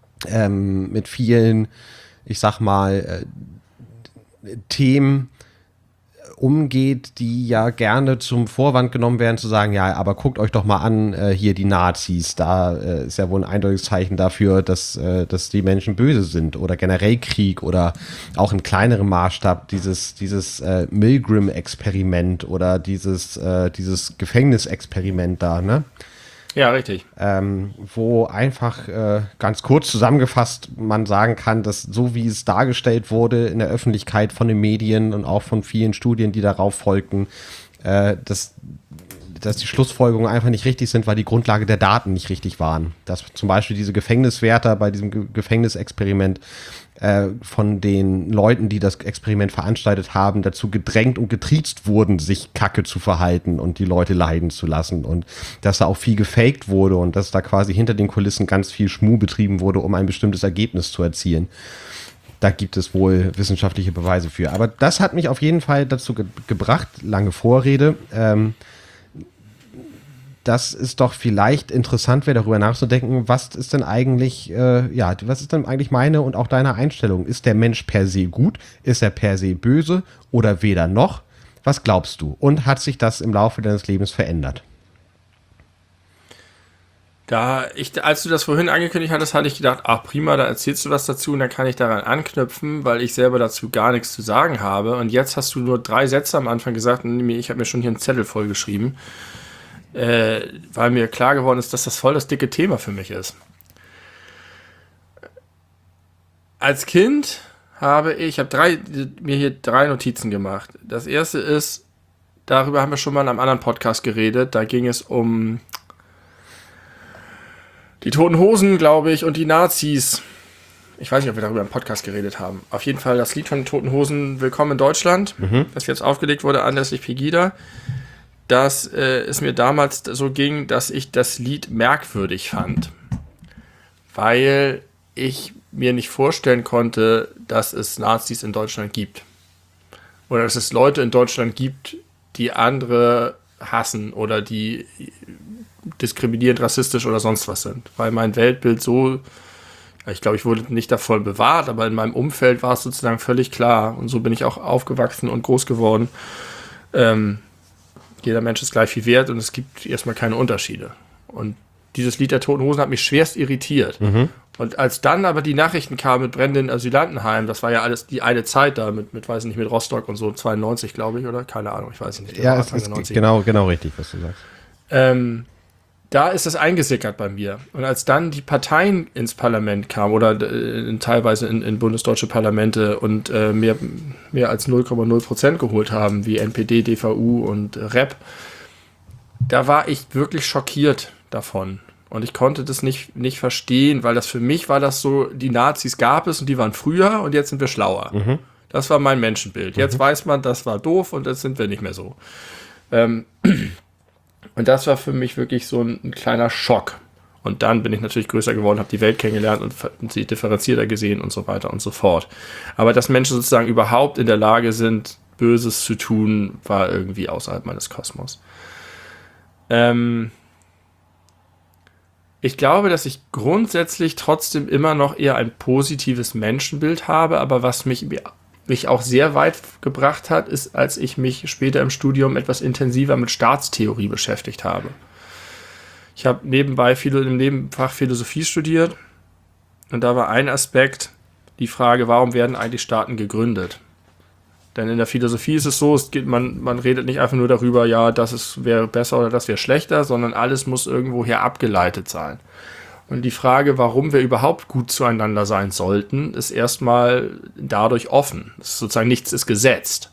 Speaker 1: ich sag mal, Themen umgeht, die ja gerne zum Vorwand genommen werden, zu sagen, ja, aber guckt euch doch mal an, hier die Nazis, da ist ja wohl ein eindeutiges Zeichen dafür, dass die Menschen böse sind oder generell Krieg oder auch in kleinerem Maßstab dieses Milgram-Experiment oder dieses Gefängnisexperiment da, ne?
Speaker 2: Ja, richtig.
Speaker 1: Wo einfach ganz kurz zusammengefasst man sagen kann, dass so wie es dargestellt wurde in der Öffentlichkeit von den Medien und auch von vielen Studien, die darauf folgten, dass die Schlussfolgerungen einfach nicht richtig sind, weil die Grundlage der Daten nicht richtig waren. Dass zum Beispiel diese Gefängniswärter bei diesem Gefängnisexperiment von den Leuten, die das Experiment veranstaltet haben, dazu gedrängt und getriezt wurden, sich kacke zu verhalten und die Leute leiden zu lassen. Und dass da auch viel gefaked wurde und dass da quasi hinter den Kulissen ganz viel Schmuh betrieben wurde, um ein bestimmtes Ergebnis zu erzielen. Da gibt es wohl wissenschaftliche Beweise für. Aber das hat mich auf jeden Fall dazu gebracht, lange Vorrede, dass es doch vielleicht interessant wäre, darüber nachzudenken, was ist denn eigentlich meine und auch deine Einstellung? Ist der Mensch per se gut? Ist er per se böse oder weder noch? Was glaubst du? Und hat sich das im Laufe deines Lebens verändert?
Speaker 2: Als du das vorhin angekündigt hattest, hatte ich gedacht, ach prima, da erzählst du was dazu und dann kann ich daran anknüpfen, weil ich selber dazu gar nichts zu sagen habe. Und jetzt hast du nur 3 Sätze am Anfang gesagt und ich habe mir schon hier einen Zettel vollgeschrieben. Weil mir klar geworden ist, dass das voll das dicke Thema für mich ist. Als Kind habe ich mir hier 3 Notizen gemacht. Das erste ist, darüber haben wir schon mal in einem anderen Podcast geredet, da ging es um die Toten Hosen, glaube ich, und die Nazis. Ich weiß nicht, ob wir darüber im Podcast geredet haben. Auf jeden Fall das Lied von den Toten Hosen, Willkommen in Deutschland, das jetzt aufgelegt wurde anlässlich Pegida. Dass es mir damals so ging, dass ich das Lied merkwürdig fand. Weil ich mir nicht vorstellen konnte, dass es Nazis in Deutschland gibt. Oder dass es Leute in Deutschland gibt, die andere hassen oder die diskriminierend, rassistisch oder sonst was sind. Weil mein Weltbild ich glaube, ich wurde nicht davon bewahrt, aber in meinem Umfeld war es sozusagen völlig klar. Und so bin ich auch aufgewachsen und groß geworden. Jeder Mensch ist gleich viel wert und es gibt erstmal keine Unterschiede. Und dieses Lied der Toten Hosen hat mich schwerst irritiert. Und als dann aber die Nachrichten kamen mit brennenden Asylantenheimen, das war ja alles die eine Zeit da mit weiß ich nicht, mit Rostock und so, 92, glaube ich, oder? Keine Ahnung, ich weiß nicht.
Speaker 1: Ja, es ist genau richtig, was du sagst.
Speaker 2: Da ist es eingesickert bei mir. Und als dann die Parteien ins Parlament kamen oder teilweise in bundesdeutsche Parlamente und mehr als 0,0% geholt haben, wie NPD, DVU und REP, da war ich wirklich schockiert davon. Und ich konnte das nicht verstehen, weil das für mich war das so, die Nazis gab es und die waren früher und jetzt sind wir schlauer. Das war mein Menschenbild. Jetzt weiß man, das war doof und jetzt sind wir nicht mehr so. Und das war für mich wirklich so ein kleiner Schock. Und dann bin ich natürlich größer geworden, habe die Welt kennengelernt und sie differenzierter gesehen und so weiter und so fort. Aber dass Menschen sozusagen überhaupt in der Lage sind, Böses zu tun, war irgendwie außerhalb meines Kosmos. Ich glaube, dass ich grundsätzlich trotzdem immer noch eher ein positives Menschenbild habe, aber was mich auch sehr weit gebracht hat, ist, als ich mich später im Studium etwas intensiver mit Staatstheorie beschäftigt habe. Ich habe nebenbei im Nebenfach Philosophie studiert und da war ein Aspekt die Frage, warum werden eigentlich Staaten gegründet? Denn in der Philosophie ist es so, man redet nicht einfach nur darüber, ja, das wäre besser oder das wäre schlechter, sondern alles muss irgendwoher abgeleitet sein. Und die Frage, warum wir überhaupt gut zueinander sein sollten, ist erstmal dadurch offen. Es ist sozusagen nichts ist gesetzt.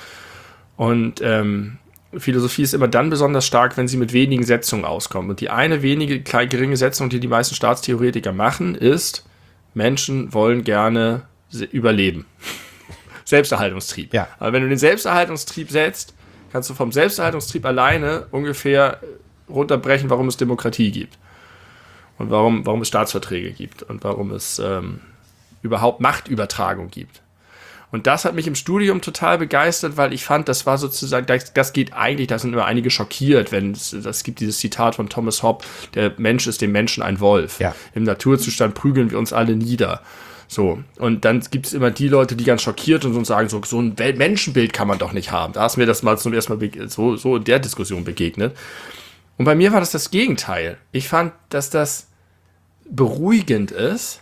Speaker 2: Und Philosophie ist immer dann besonders stark, wenn sie mit wenigen Setzungen auskommt. Und die eine wenige geringe Setzung, die meisten Staatstheoretiker machen, ist, Menschen wollen gerne überleben. Selbsterhaltungstrieb. Ja. Aber wenn du den Selbsterhaltungstrieb setzt, kannst du vom Selbsterhaltungstrieb alleine ungefähr runterbrechen, warum es Demokratie gibt. Und warum es Staatsverträge gibt. Und warum es überhaupt Machtübertragung gibt. Und das hat mich im Studium total begeistert, weil ich fand, das war sozusagen, das geht eigentlich, da sind immer einige schockiert, das gibt dieses Zitat von Thomas Hobbes, der Mensch ist dem Menschen ein Wolf. Ja. Im Naturzustand prügeln wir uns alle nieder. So, und dann gibt es immer die Leute, die ganz schockiert sind und sagen, so ein Menschenbild kann man doch nicht haben. Da ist mir das mal zum ersten Mal so in der Diskussion begegnet. Und bei mir war das Gegenteil. Ich fand, dass das beruhigend ist,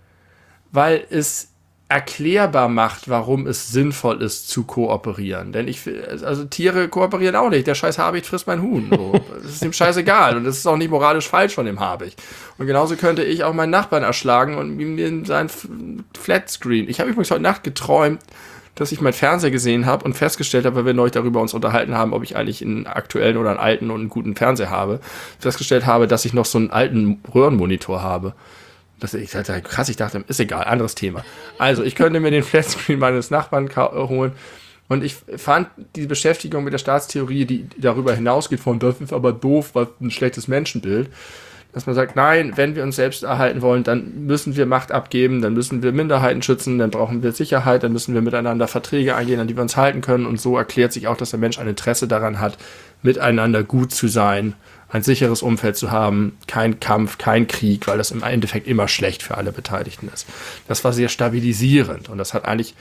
Speaker 2: weil es erklärbar macht, warum es sinnvoll ist, zu kooperieren. Denn also Tiere kooperieren auch nicht. Der scheiß Habicht frisst mein Huhn. So. Das ist ihm scheißegal. Und das ist auch nicht moralisch falsch von dem Habicht. Und genauso könnte ich auch meinen Nachbarn erschlagen und ihm in seinen Flatscreen. Ich habe übrigens heute Nacht geträumt, dass ich meinen Fernseher gesehen habe und festgestellt habe, weil wir neulich darüber uns unterhalten haben, ob ich eigentlich einen aktuellen oder einen alten und einen guten Fernseher habe, festgestellt habe, dass ich noch so einen alten Röhrenmonitor habe. Ich dachte, ist egal, anderes Thema. Also, ich könnte mir den Flatscreen meines Nachbarn holen. Und ich fand die Beschäftigung mit der Staatstheorie, die darüber hinausgeht von, das ist aber doof, was ein schlechtes Menschenbild, dass man sagt, nein, wenn wir uns selbst erhalten wollen, dann müssen wir Macht abgeben, dann müssen wir Minderheiten schützen, dann brauchen wir Sicherheit, dann müssen wir miteinander Verträge eingehen, an die wir uns halten können. Und so erklärt sich auch, dass der Mensch ein Interesse daran hat, miteinander gut zu sein, ein sicheres Umfeld zu haben, kein Kampf, kein Krieg, weil das im Endeffekt immer schlecht für alle Beteiligten ist. Das war sehr stabilisierend und das hat eigentlich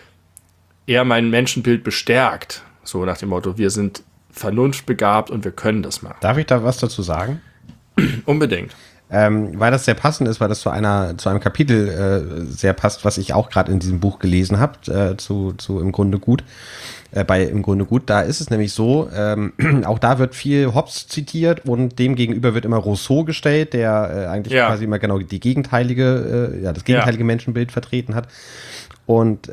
Speaker 2: eher mein Menschenbild bestärkt. So nach dem Motto, wir sind vernunftbegabt und wir können das machen.
Speaker 1: Darf ich da was dazu sagen?
Speaker 2: Unbedingt.
Speaker 1: Weil das sehr passend ist, weil das zu einem Kapitel sehr passt, was ich auch gerade in diesem Buch gelesen habe, zu Im Grunde gut. Bei Im Grunde gut, da ist es nämlich so, auch da wird viel Hobbes zitiert und dem gegenüber wird immer Rousseau gestellt, der eigentlich quasi immer genau das gegenteilige Menschenbild vertreten hat. Und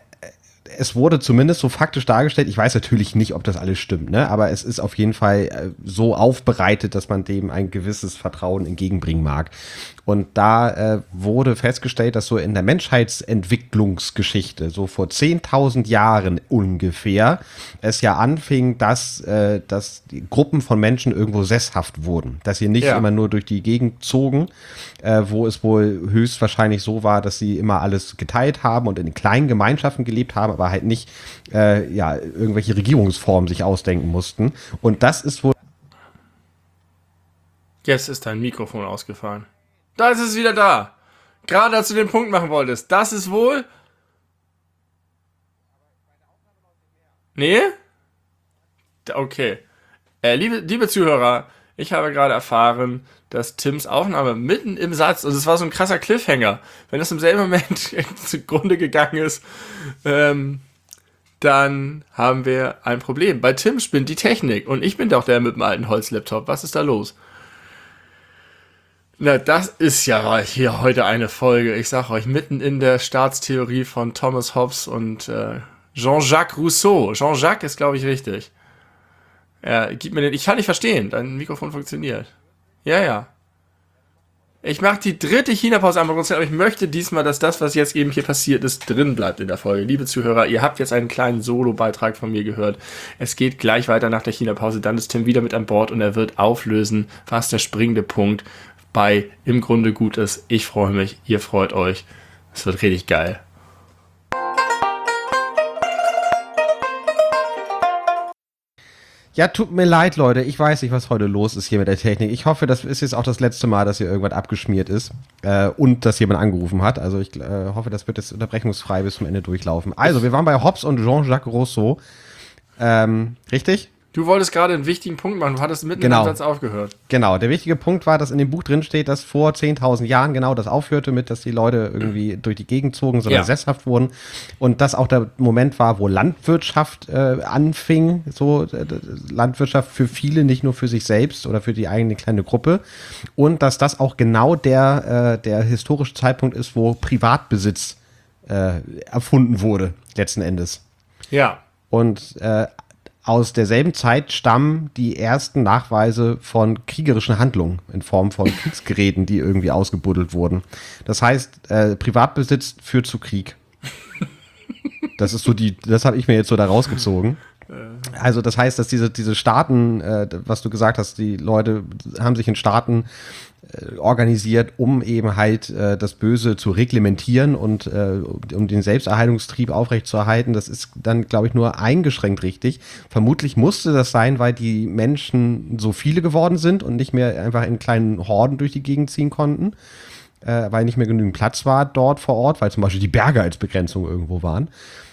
Speaker 1: es wurde zumindest so faktisch dargestellt, ich weiß natürlich nicht, ob das alles stimmt, ne? Aber es ist auf jeden Fall so aufbereitet, dass man dem ein gewisses Vertrauen entgegenbringen mag. Und da wurde festgestellt, dass so in der Menschheitsentwicklungsgeschichte, so vor 10.000 Jahren ungefähr, es ja anfing, dass die Gruppen von Menschen irgendwo sesshaft wurden. Dass sie nicht immer nur durch die Gegend zogen, wo es wohl höchstwahrscheinlich so war, dass sie immer alles geteilt haben und in kleinen Gemeinschaften gelebt haben, aber halt nicht irgendwelche Regierungsformen sich ausdenken mussten. Und das ist wohl...
Speaker 2: Jetzt ist dein Mikrofon ausgefallen. Da ist es wieder da. Gerade als du den Punkt machen wolltest. Das ist wohl... Nee? Okay. Liebe Zuhörer, Ich habe gerade erfahren, dass Tims Aufnahme mitten im Satz, und es war so ein krasser Cliffhanger, wenn das im selben Moment zugrunde gegangen ist, dann haben wir ein Problem. Bei Tim spinnt die Technik und ich bin doch der mit dem alten Holzlaptop. Was ist da los? Na, das ist ja hier heute eine Folge. Ich sag euch, mitten in der Staatstheorie von Thomas Hobbes und Jean-Jacques Rousseau. Jean-Jacques ist, glaube ich, richtig. Gib mir den. Ich kann nicht verstehen. Dein Mikrofon funktioniert. Ja. Ich mache die 3. China-Pause einmal aber ich möchte diesmal, dass das, was jetzt eben hier passiert ist, drin bleibt in der Folge. Liebe Zuhörer, ihr habt jetzt einen kleinen Solo-Beitrag von mir gehört. Es geht gleich weiter nach der China-Pause. Dann ist Tim wieder mit an Bord und er wird auflösen, was der springende Punkt bei im Grunde gut ist. Ich freue mich, ihr freut euch. Es wird richtig geil.
Speaker 1: Ja, tut mir leid, Leute. Ich weiß nicht, was heute los ist hier mit der Technik. Ich hoffe, das ist jetzt auch das letzte Mal, dass hier irgendwas abgeschmiert ist und dass jemand angerufen hat. Also ich hoffe, das wird jetzt unterbrechungsfrei bis zum Ende durchlaufen. Also, wir waren bei Hobbes und Jean-Jacques Rousseau. Richtig?
Speaker 2: Du wolltest gerade einen wichtigen Punkt machen. Du hattest mitten im Satz aufgehört.
Speaker 1: Genau, der wichtige Punkt war, dass in dem Buch drin steht, dass vor 10.000 Jahren genau das aufhörte mit, dass die Leute irgendwie durch die Gegend zogen, sondern sesshaft wurden. Und das auch der Moment war, wo Landwirtschaft anfing. So Landwirtschaft für viele, nicht nur für sich selbst oder für die eigene kleine Gruppe. Und dass das auch genau der historische Zeitpunkt ist, wo Privatbesitz erfunden wurde, letzten Endes.
Speaker 2: Ja.
Speaker 1: Und aus derselben Zeit stammen die ersten Nachweise von kriegerischen Handlungen in Form von Kriegsgeräten, die irgendwie ausgebuddelt wurden. Das heißt, Privatbesitz führt zu Krieg. Das ist so das habe ich mir jetzt so da rausgezogen. Also das heißt, dass diese Staaten, was du gesagt hast, die Leute haben sich in Staaten organisiert, um eben halt das Böse zu reglementieren und um den Selbsterhaltungstrieb aufrechtzuerhalten. Das ist dann, glaube ich, nur eingeschränkt richtig. Vermutlich musste das sein, weil die Menschen so viele geworden sind und nicht mehr einfach in kleinen Horden durch die Gegend ziehen konnten, weil nicht mehr genügend Platz war dort vor Ort, weil zum Beispiel die Berge als Begrenzung irgendwo waren.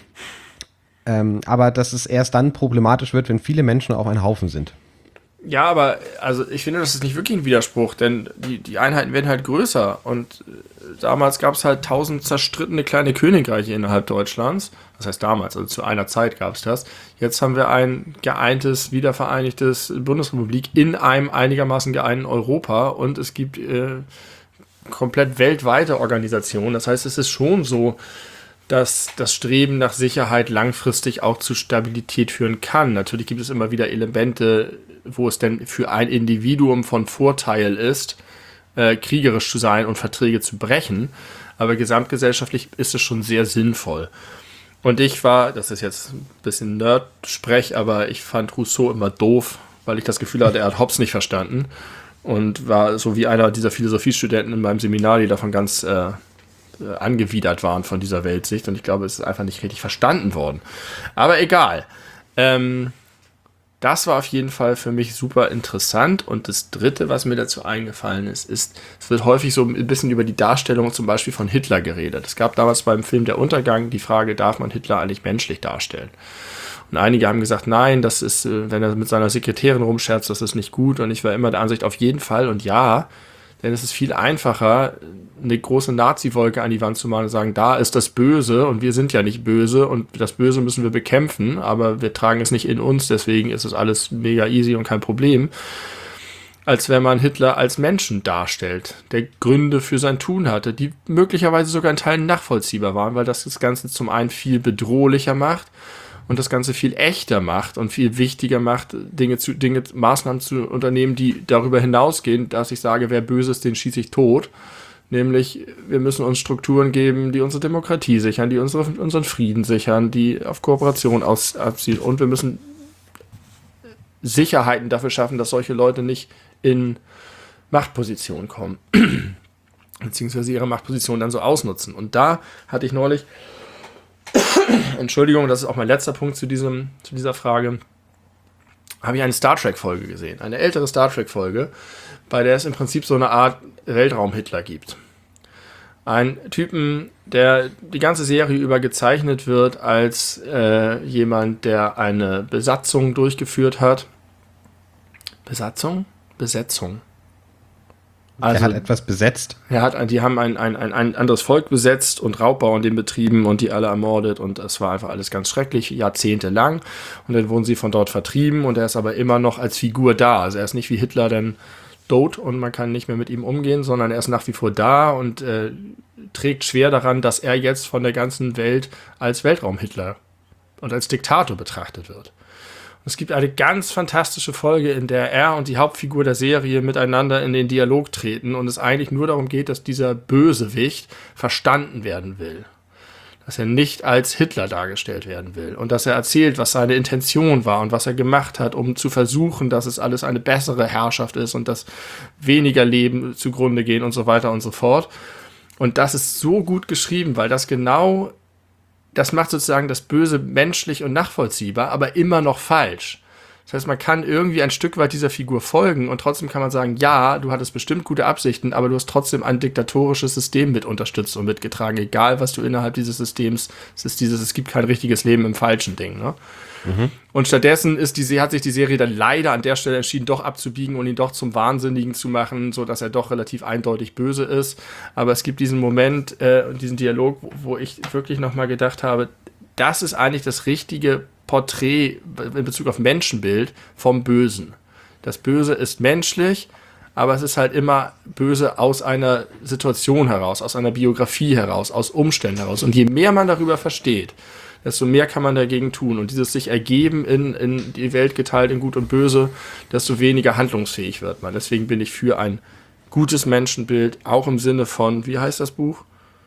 Speaker 1: Aber dass es erst dann problematisch wird, wenn viele Menschen auf einem Haufen sind.
Speaker 2: Ja, aber also ich finde, das ist nicht wirklich ein Widerspruch, denn die Einheiten werden halt größer und damals gab es halt 1000 zerstrittene kleine Königreiche innerhalb Deutschlands. Das heißt damals, also zu einer Zeit gab es das. Jetzt haben wir ein geeintes, wiedervereinigtes Bundesrepublik in einem einigermaßen geeinten Europa und es gibt komplett weltweite Organisationen. Das heißt, es ist schon so, dass das Streben nach Sicherheit langfristig auch zu Stabilität führen kann. Natürlich gibt es immer wieder Elemente, wo es denn für ein Individuum von Vorteil ist, kriegerisch zu sein und Verträge zu brechen. Aber gesamtgesellschaftlich ist es schon sehr sinnvoll. Und das ist jetzt ein bisschen Nerd-Sprech, aber ich fand Rousseau immer doof, weil ich das Gefühl hatte, er hat Hobbes nicht verstanden. Und war so wie einer dieser Philosophiestudenten in meinem Seminar, die davon ganz angewidert waren von dieser Weltsicht. Und ich glaube, es ist einfach nicht richtig verstanden worden. Aber egal. Das war auf jeden Fall für mich super interessant. Und das Dritte, was mir dazu eingefallen ist, es wird häufig so ein bisschen über die Darstellung zum Beispiel von Hitler geredet. Es gab damals beim Film Der Untergang die Frage, darf man Hitler eigentlich menschlich darstellen? Und einige haben gesagt, nein, das ist, wenn er mit seiner Sekretärin rumscherzt, das ist nicht gut. Und ich war immer der Ansicht, auf jeden Fall und ja, denn es ist viel einfacher, eine große Nazi-Wolke an die Wand zu malen und sagen, da ist das Böse und wir sind ja nicht böse und das Böse müssen wir bekämpfen, aber wir tragen es nicht in uns, deswegen ist es alles mega easy und kein Problem, als wenn man Hitler als Menschen darstellt, der Gründe für sein Tun hatte, die möglicherweise sogar in Teilen nachvollziehbar waren, weil das Ganze zum einen viel bedrohlicher macht und das Ganze viel echter macht und viel wichtiger macht, Maßnahmen zu unternehmen, die darüber hinausgehen, dass ich sage, wer böse ist, den schieße ich tot. Nämlich, wir müssen uns Strukturen geben, die unsere Demokratie sichern, die unseren Frieden sichern, die auf Kooperation abzielen. Und wir müssen Sicherheiten dafür schaffen, dass solche Leute nicht in Machtpositionen kommen. Beziehungsweise ihre Machtposition dann so ausnutzen. Und da hatte ich neulich, Entschuldigung, das ist auch mein letzter Punkt zu dieser Frage, habe ich eine Star Trek-Folge gesehen. Eine ältere Star Trek-Folge, bei der es im Prinzip so eine Art Weltraum-Hitler gibt. Ein Typen, der die ganze Serie über gezeichnet wird als jemand, der eine Besatzung durchgeführt hat. Besatzung? Besetzung.
Speaker 1: Also, er hat etwas besetzt.
Speaker 2: Die haben ein anderes Volk besetzt und Raubbau an dem betrieben und die alle ermordet und es war einfach alles ganz schrecklich, jahrzehntelang. Und dann wurden sie von dort vertrieben und er ist aber immer noch als Figur da. Also er ist nicht wie Hitler dann tot und man kann nicht mehr mit ihm umgehen, sondern er ist nach wie vor da und trägt schwer daran, dass er jetzt von der ganzen Welt als Weltraum-Hitler und als Diktator betrachtet wird. Es gibt eine ganz fantastische Folge, in der er und die Hauptfigur der Serie miteinander in den Dialog treten und es eigentlich nur darum geht, dass dieser Bösewicht verstanden werden will. Dass er nicht als Hitler dargestellt werden will und dass er erzählt, was seine Intention war und was er gemacht hat, um zu versuchen, dass es alles eine bessere Herrschaft ist und dass weniger Leben zugrunde gehen und so weiter und so fort. Und das ist so gut geschrieben, weil das macht sozusagen das Böse menschlich und nachvollziehbar, aber immer noch falsch. Das heißt, man kann irgendwie ein Stück weit dieser Figur folgen und trotzdem kann man sagen, ja, du hattest bestimmt gute Absichten, aber du hast trotzdem ein diktatorisches System mit unterstützt und mitgetragen, egal was du innerhalb dieses Systems, es gibt kein richtiges Leben im falschen Ding, ne? Und stattdessen hat sich die Serie dann leider an der Stelle entschieden, doch abzubiegen und ihn doch zum Wahnsinnigen zu machen, sodass er doch relativ eindeutig böse ist. Aber es gibt diesen Moment und diesen Dialog, wo ich wirklich nochmal gedacht habe, das ist eigentlich das richtige Porträt in Bezug auf Menschenbild vom Bösen. Das Böse ist menschlich, aber es ist halt immer böse aus einer Situation heraus, aus einer Biografie heraus, aus Umständen heraus. Und je mehr man darüber versteht, desto mehr kann man dagegen tun. Und dieses sich ergeben in die Welt geteilt in Gut und Böse, desto weniger handlungsfähig wird man. Deswegen bin ich für ein gutes Menschenbild, auch im Sinne von, wie heißt das Buch?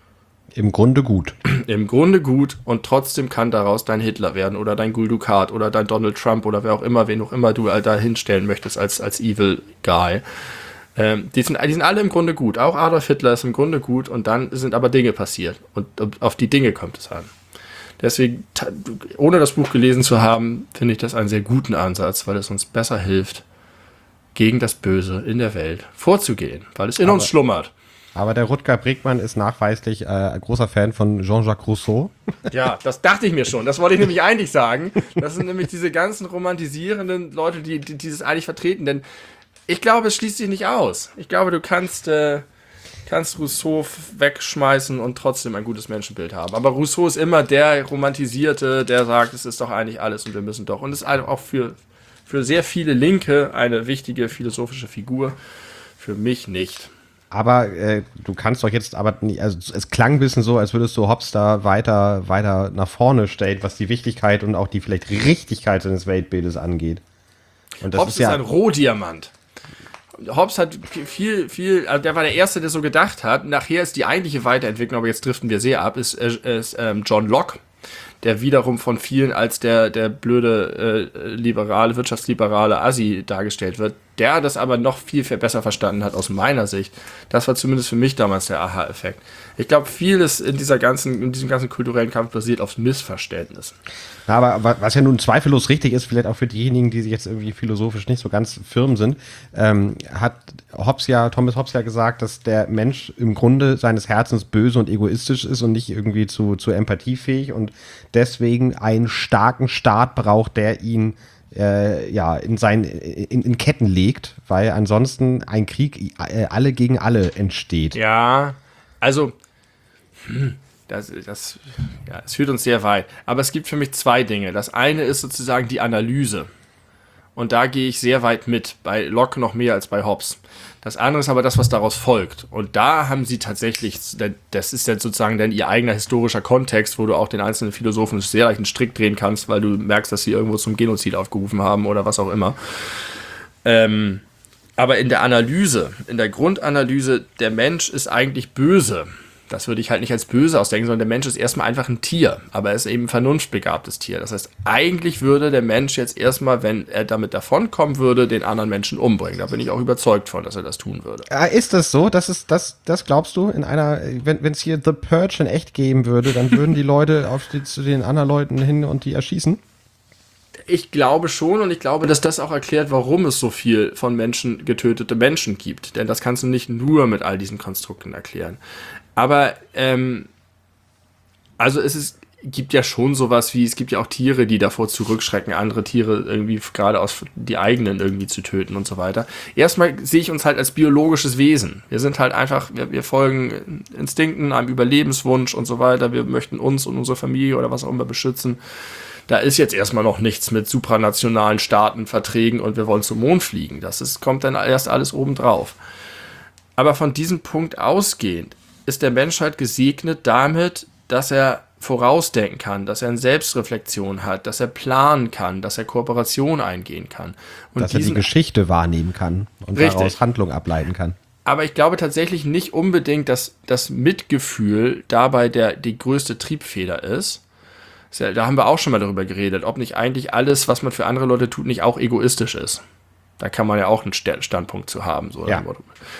Speaker 1: Im Grunde gut.
Speaker 2: Im Grunde gut und trotzdem kann daraus dein Hitler werden oder dein Gul Dukat oder dein Donald Trump oder wer auch immer, wen auch immer du da hinstellen möchtest als Evil Guy. Die sind alle im Grunde gut. Auch Adolf Hitler ist im Grunde gut und dann sind aber Dinge passiert und auf die Dinge kommt es an. Deswegen, ohne das Buch gelesen zu haben, finde ich das einen sehr guten Ansatz, weil es uns besser hilft, gegen das Böse in der Welt vorzugehen, weil es in uns schlummert.
Speaker 1: Aber der Rutger Bregmann ist nachweislich ein großer Fan von Jean-Jacques Rousseau.
Speaker 2: Ja, das dachte ich mir schon. Das wollte ich nämlich eigentlich sagen. Das sind nämlich diese ganzen romantisierenden Leute, die dieses eigentlich vertreten. Denn ich glaube, es schließt sich nicht aus. Ich glaube, du kannst Rousseau wegschmeißen und trotzdem ein gutes Menschenbild haben. Aber Rousseau ist immer der Romantisierte, der sagt, es ist doch eigentlich alles und wir müssen doch. Und es ist auch für sehr viele Linke eine wichtige philosophische Figur. Für mich nicht.
Speaker 1: Aber du kannst doch jetzt aber nicht, also es klang ein bisschen so, als würdest du Hobbes da weiter nach vorne stellen, was die Wichtigkeit und auch die vielleicht Richtigkeit seines Weltbildes angeht. Und das
Speaker 2: Hobbes ist ein Rohdiamant. Hobbes hat also der war der Erste, der so gedacht hat. Nachher ist die eigentliche Weiterentwicklung, aber jetzt driften wir sehr ab, ist John Locke, der wiederum von vielen als der blöde wirtschaftsliberale Assi dargestellt wird, der das aber noch viel besser verstanden hat aus meiner Sicht. Das war zumindest für mich damals der Aha-Effekt. Ich glaube, vieles in diesem ganzen kulturellen Kampf basiert auf Missverständnissen.
Speaker 1: Na, aber was ja nun zweifellos richtig ist, vielleicht auch für diejenigen, die sich jetzt irgendwie philosophisch nicht so ganz firm sind, hat Thomas Hobbes ja gesagt, dass der Mensch im Grunde seines Herzens böse und egoistisch ist und nicht irgendwie zu empathiefähig und deswegen einen starken Staat braucht, der ihn in Ketten legt, weil ansonsten ein Krieg alle gegen alle entsteht.
Speaker 2: Ja, also es führt uns sehr weit. Aber es gibt für mich zwei Dinge. Das eine ist sozusagen die Analyse. Und da gehe ich sehr weit mit. Bei Locke noch mehr als bei Hobbes. Das andere ist aber das, was daraus folgt. Und da haben sie tatsächlich, das ist dann sozusagen dann ihr eigener historischer Kontext, wo du auch den einzelnen Philosophen sehr leicht einen Strick drehen kannst, weil du merkst, dass sie irgendwo zum Genozid aufgerufen haben oder was auch immer. Aber in der Grundanalyse, der Mensch ist eigentlich böse. Das würde ich halt nicht als böse ausdenken, sondern der Mensch ist erstmal einfach ein Tier, aber er ist eben ein vernunftbegabtes Tier. Das heißt, eigentlich würde der Mensch jetzt erstmal, wenn er damit davonkommen würde, den anderen Menschen umbringen. Da bin ich auch überzeugt von, dass er das tun würde.
Speaker 1: Ist das so? Das glaubst du? Wenn es hier The Purge in echt geben würde, dann würden die Leute zu den anderen Leuten hin und die erschießen?
Speaker 2: Ich glaube schon und ich glaube, dass das auch erklärt, warum es so viel von Menschen getötete Menschen gibt. Denn das kannst du nicht nur mit all diesen Konstrukten erklären. Aber, also gibt ja schon sowas wie, es gibt ja auch Tiere, die davor zurückschrecken, andere Tiere irgendwie gerade aus die eigenen irgendwie zu töten und so weiter. Erstmal sehe ich uns halt als biologisches Wesen. Wir sind halt einfach, wir folgen Instinkten, einem Überlebenswunsch und so weiter. Wir möchten uns und unsere Familie oder was auch immer beschützen. Da ist jetzt erstmal noch nichts mit supranationalen Staatenverträgen und wir wollen zum Mond fliegen. Kommt dann erst alles obendrauf. Aber von diesem Punkt ausgehend ist der Mensch halt gesegnet damit, dass er vorausdenken kann, dass er eine Selbstreflexion hat, dass er planen kann, dass er Kooperation eingehen kann. Und
Speaker 1: dass er die Geschichte wahrnehmen kann und daraus Handlung ableiten kann.
Speaker 2: Aber ich glaube tatsächlich nicht unbedingt, dass das Mitgefühl dabei die größte Triebfeder ist. Da haben wir auch schon mal darüber geredet, ob nicht eigentlich alles, was man für andere Leute tut, nicht auch egoistisch ist. Da kann man ja auch einen Standpunkt zu haben. So
Speaker 1: ja.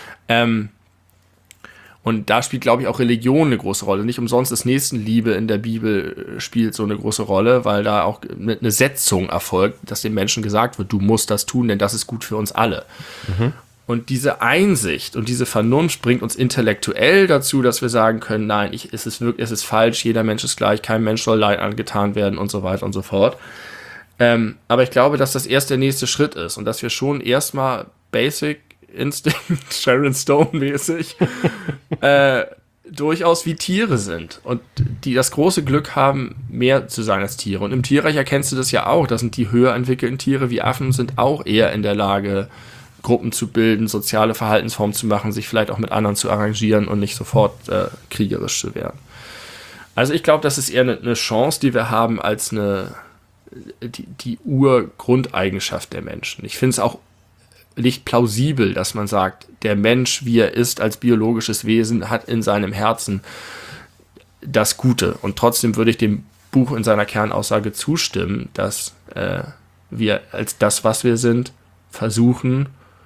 Speaker 2: Und da spielt, glaube ich, auch Religion eine große Rolle. Nicht umsonst ist Nächstenliebe in der Bibel spielt so eine große Rolle, weil da auch eine Setzung erfolgt, dass den Menschen gesagt wird, du musst das tun, denn das ist gut für uns alle. Mhm. Und diese Einsicht und diese Vernunft bringt uns intellektuell dazu, dass wir sagen können, nein, es ist falsch, jeder Mensch ist gleich, kein Mensch soll Leid angetan werden und so weiter und so fort. Aber ich glaube, dass das erst der nächste Schritt ist und dass wir schon erstmal Basic Instinct, Sharon Stone-mäßig, durchaus wie Tiere sind und die das große Glück haben, mehr zu sein als Tiere. Und im Tierreich erkennst du das ja auch. Das sind die höher entwickelten Tiere wie Affen, sind auch eher in der Lage, Gruppen zu bilden, soziale Verhaltensformen zu machen, sich vielleicht auch mit anderen zu arrangieren und nicht sofort kriegerisch zu werden. Also ich glaube, das ist eher eine Chance, die wir haben, als die Urgrundeigenschaft der Menschen. Ich finde es auch nicht plausibel, dass man sagt, der Mensch, wie er ist als biologisches Wesen, hat in seinem Herzen das Gute. Und trotzdem würde ich dem Buch in seiner Kernaussage zustimmen, dass wir als das, was wir sind, versuchen,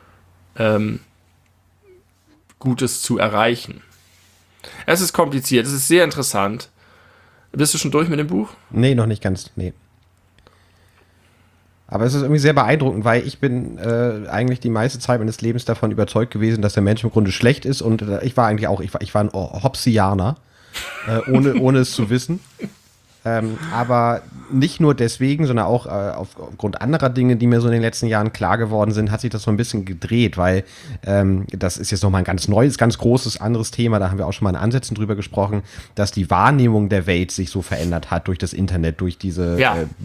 Speaker 2: Gutes zu erreichen. Es ist kompliziert, es ist sehr interessant. Bist du schon durch mit dem Buch?
Speaker 1: Nee, noch nicht ganz, nee. Aber es ist irgendwie sehr beeindruckend, weil ich bin eigentlich die meiste Zeit meines Lebens davon überzeugt gewesen, dass der Mensch im Grunde schlecht ist und ich war eigentlich auch, ich war ein Hobbesianer, ohne es zu wissen. Aber nicht nur deswegen, sondern auch aufgrund anderer Dinge, die mir so in den letzten Jahren klar geworden sind, hat sich das so ein bisschen gedreht, weil das ist jetzt nochmal ein ganz neues, ganz großes, anderes Thema, da haben wir auch schon mal in Ansätzen drüber gesprochen, dass die Wahrnehmung der Welt sich so verändert hat durch das Internet, durch diese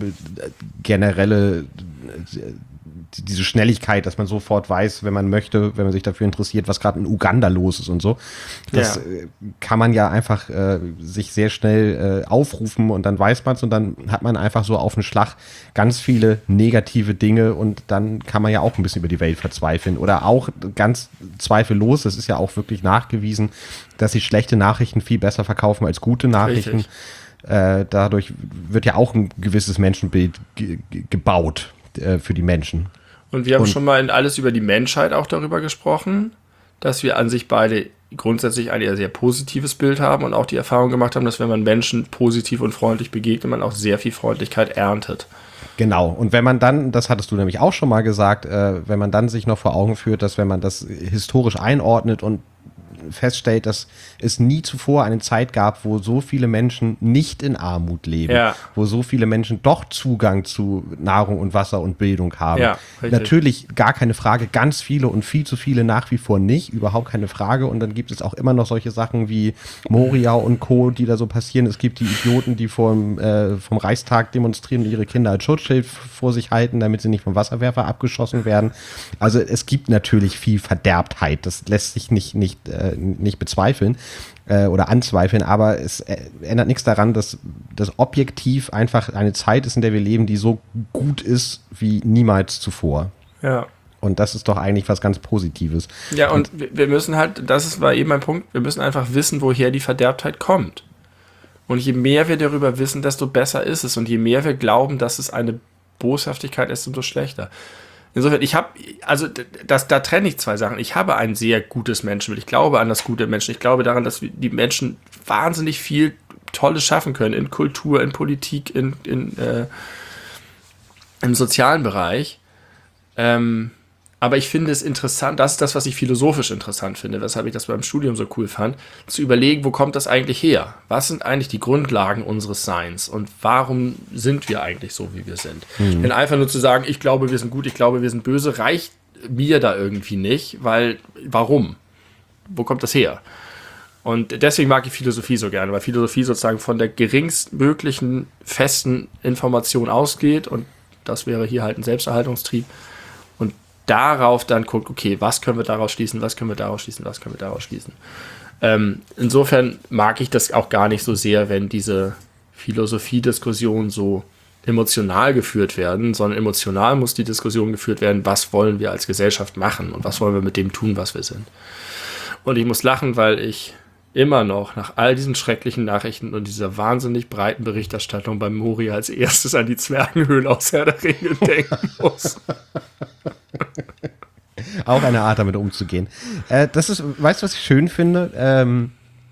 Speaker 1: generelle diese Schnelligkeit, dass man sofort weiß, wenn man möchte, wenn man sich dafür interessiert, was gerade in Uganda los ist und so. Das kann man ja einfach sich sehr schnell aufrufen und dann weiß man es und dann hat man einfach so auf den Schlag ganz viele negative Dinge und dann kann man ja auch ein bisschen über die Welt verzweifeln. Oder auch ganz zweifellos, das ist ja auch wirklich nachgewiesen, dass sich schlechte Nachrichten viel besser verkaufen als gute Nachrichten. Dadurch wird ja auch ein gewisses Menschenbild gebaut für die Menschen.
Speaker 2: Und wir haben schon mal in Alles über die Menschheit auch darüber gesprochen, dass wir an sich beide grundsätzlich ein eher sehr positives Bild haben und auch die Erfahrung gemacht haben, dass wenn man Menschen positiv und freundlich begegnet, man auch sehr viel Freundlichkeit erntet.
Speaker 1: Genau. Und wenn man dann, das hattest du nämlich auch schon mal gesagt, wenn man dann sich noch vor Augen führt, dass wenn man das historisch einordnet und feststellt, dass es nie zuvor eine Zeit gab, wo so viele Menschen nicht in Armut leben, wo so viele Menschen doch Zugang zu Nahrung und Wasser und Bildung haben. Ja, natürlich, gar keine Frage, ganz viele und viel zu viele nach wie vor nicht, überhaupt keine Frage. Und dann gibt es auch immer noch solche Sachen wie Moria und Co., die da so passieren. Es gibt die Idioten, die vom Reichstag demonstrieren und ihre Kinder als Schutzschild vor sich halten, damit sie nicht vom Wasserwerfer abgeschossen werden. Also es gibt natürlich viel Verderbtheit, das lässt sich nicht bezweifeln oder anzweifeln, aber es ändert nichts daran, dass das objektiv einfach eine Zeit ist, in der wir leben, die so gut ist wie niemals zuvor.
Speaker 2: Ja.
Speaker 1: Und das ist doch eigentlich was ganz Positives.
Speaker 2: Ja, und wir müssen halt, war eben mein Punkt, wir müssen einfach wissen, woher die Verderbtheit kommt. Und je mehr wir darüber wissen, desto besser ist es. Und je mehr wir glauben, dass es eine Boshaftigkeit ist, umso schlechter. Insofern, da trenne ich zwei Sachen. Ich habe ein sehr gutes Menschenbild. Ich glaube an das gute Menschen. Ich glaube daran, dass die Menschen wahnsinnig viel Tolles schaffen können in Kultur, in Politik, im sozialen Bereich. Aber ich finde es interessant, das ist das, was ich philosophisch interessant finde, weshalb ich das beim Studium so cool fand, zu überlegen, wo kommt das eigentlich her? Was sind eigentlich die Grundlagen unseres Seins und warum sind wir eigentlich so, wie wir sind? Denn einfach nur zu sagen, ich glaube, wir sind gut, ich glaube, wir sind böse, reicht mir da irgendwie nicht, weil, warum? Wo kommt das her? Und deswegen mag ich Philosophie so gerne, weil Philosophie sozusagen von der geringstmöglichen festen Information ausgeht und das wäre hier halt ein Selbsterhaltungstrieb und darauf dann guckt, okay, was können wir daraus schließen, was können wir daraus schließen, was können wir daraus schließen. Insofern mag ich das auch gar nicht so sehr, wenn diese Philosophiediskussionen so emotional geführt werden, sondern emotional muss die Diskussion geführt werden, was wollen wir als Gesellschaft machen und was wollen wir mit dem tun, was wir sind. Und ich muss lachen, weil ich immer noch nach all diesen schrecklichen Nachrichten und dieser wahnsinnig breiten Berichterstattung beim Moria als erstes an die Zwergenhöhle aus Herr der Ringe denken muss.
Speaker 1: Auch eine Art, damit umzugehen. Das ist, weißt du, was ich schön finde?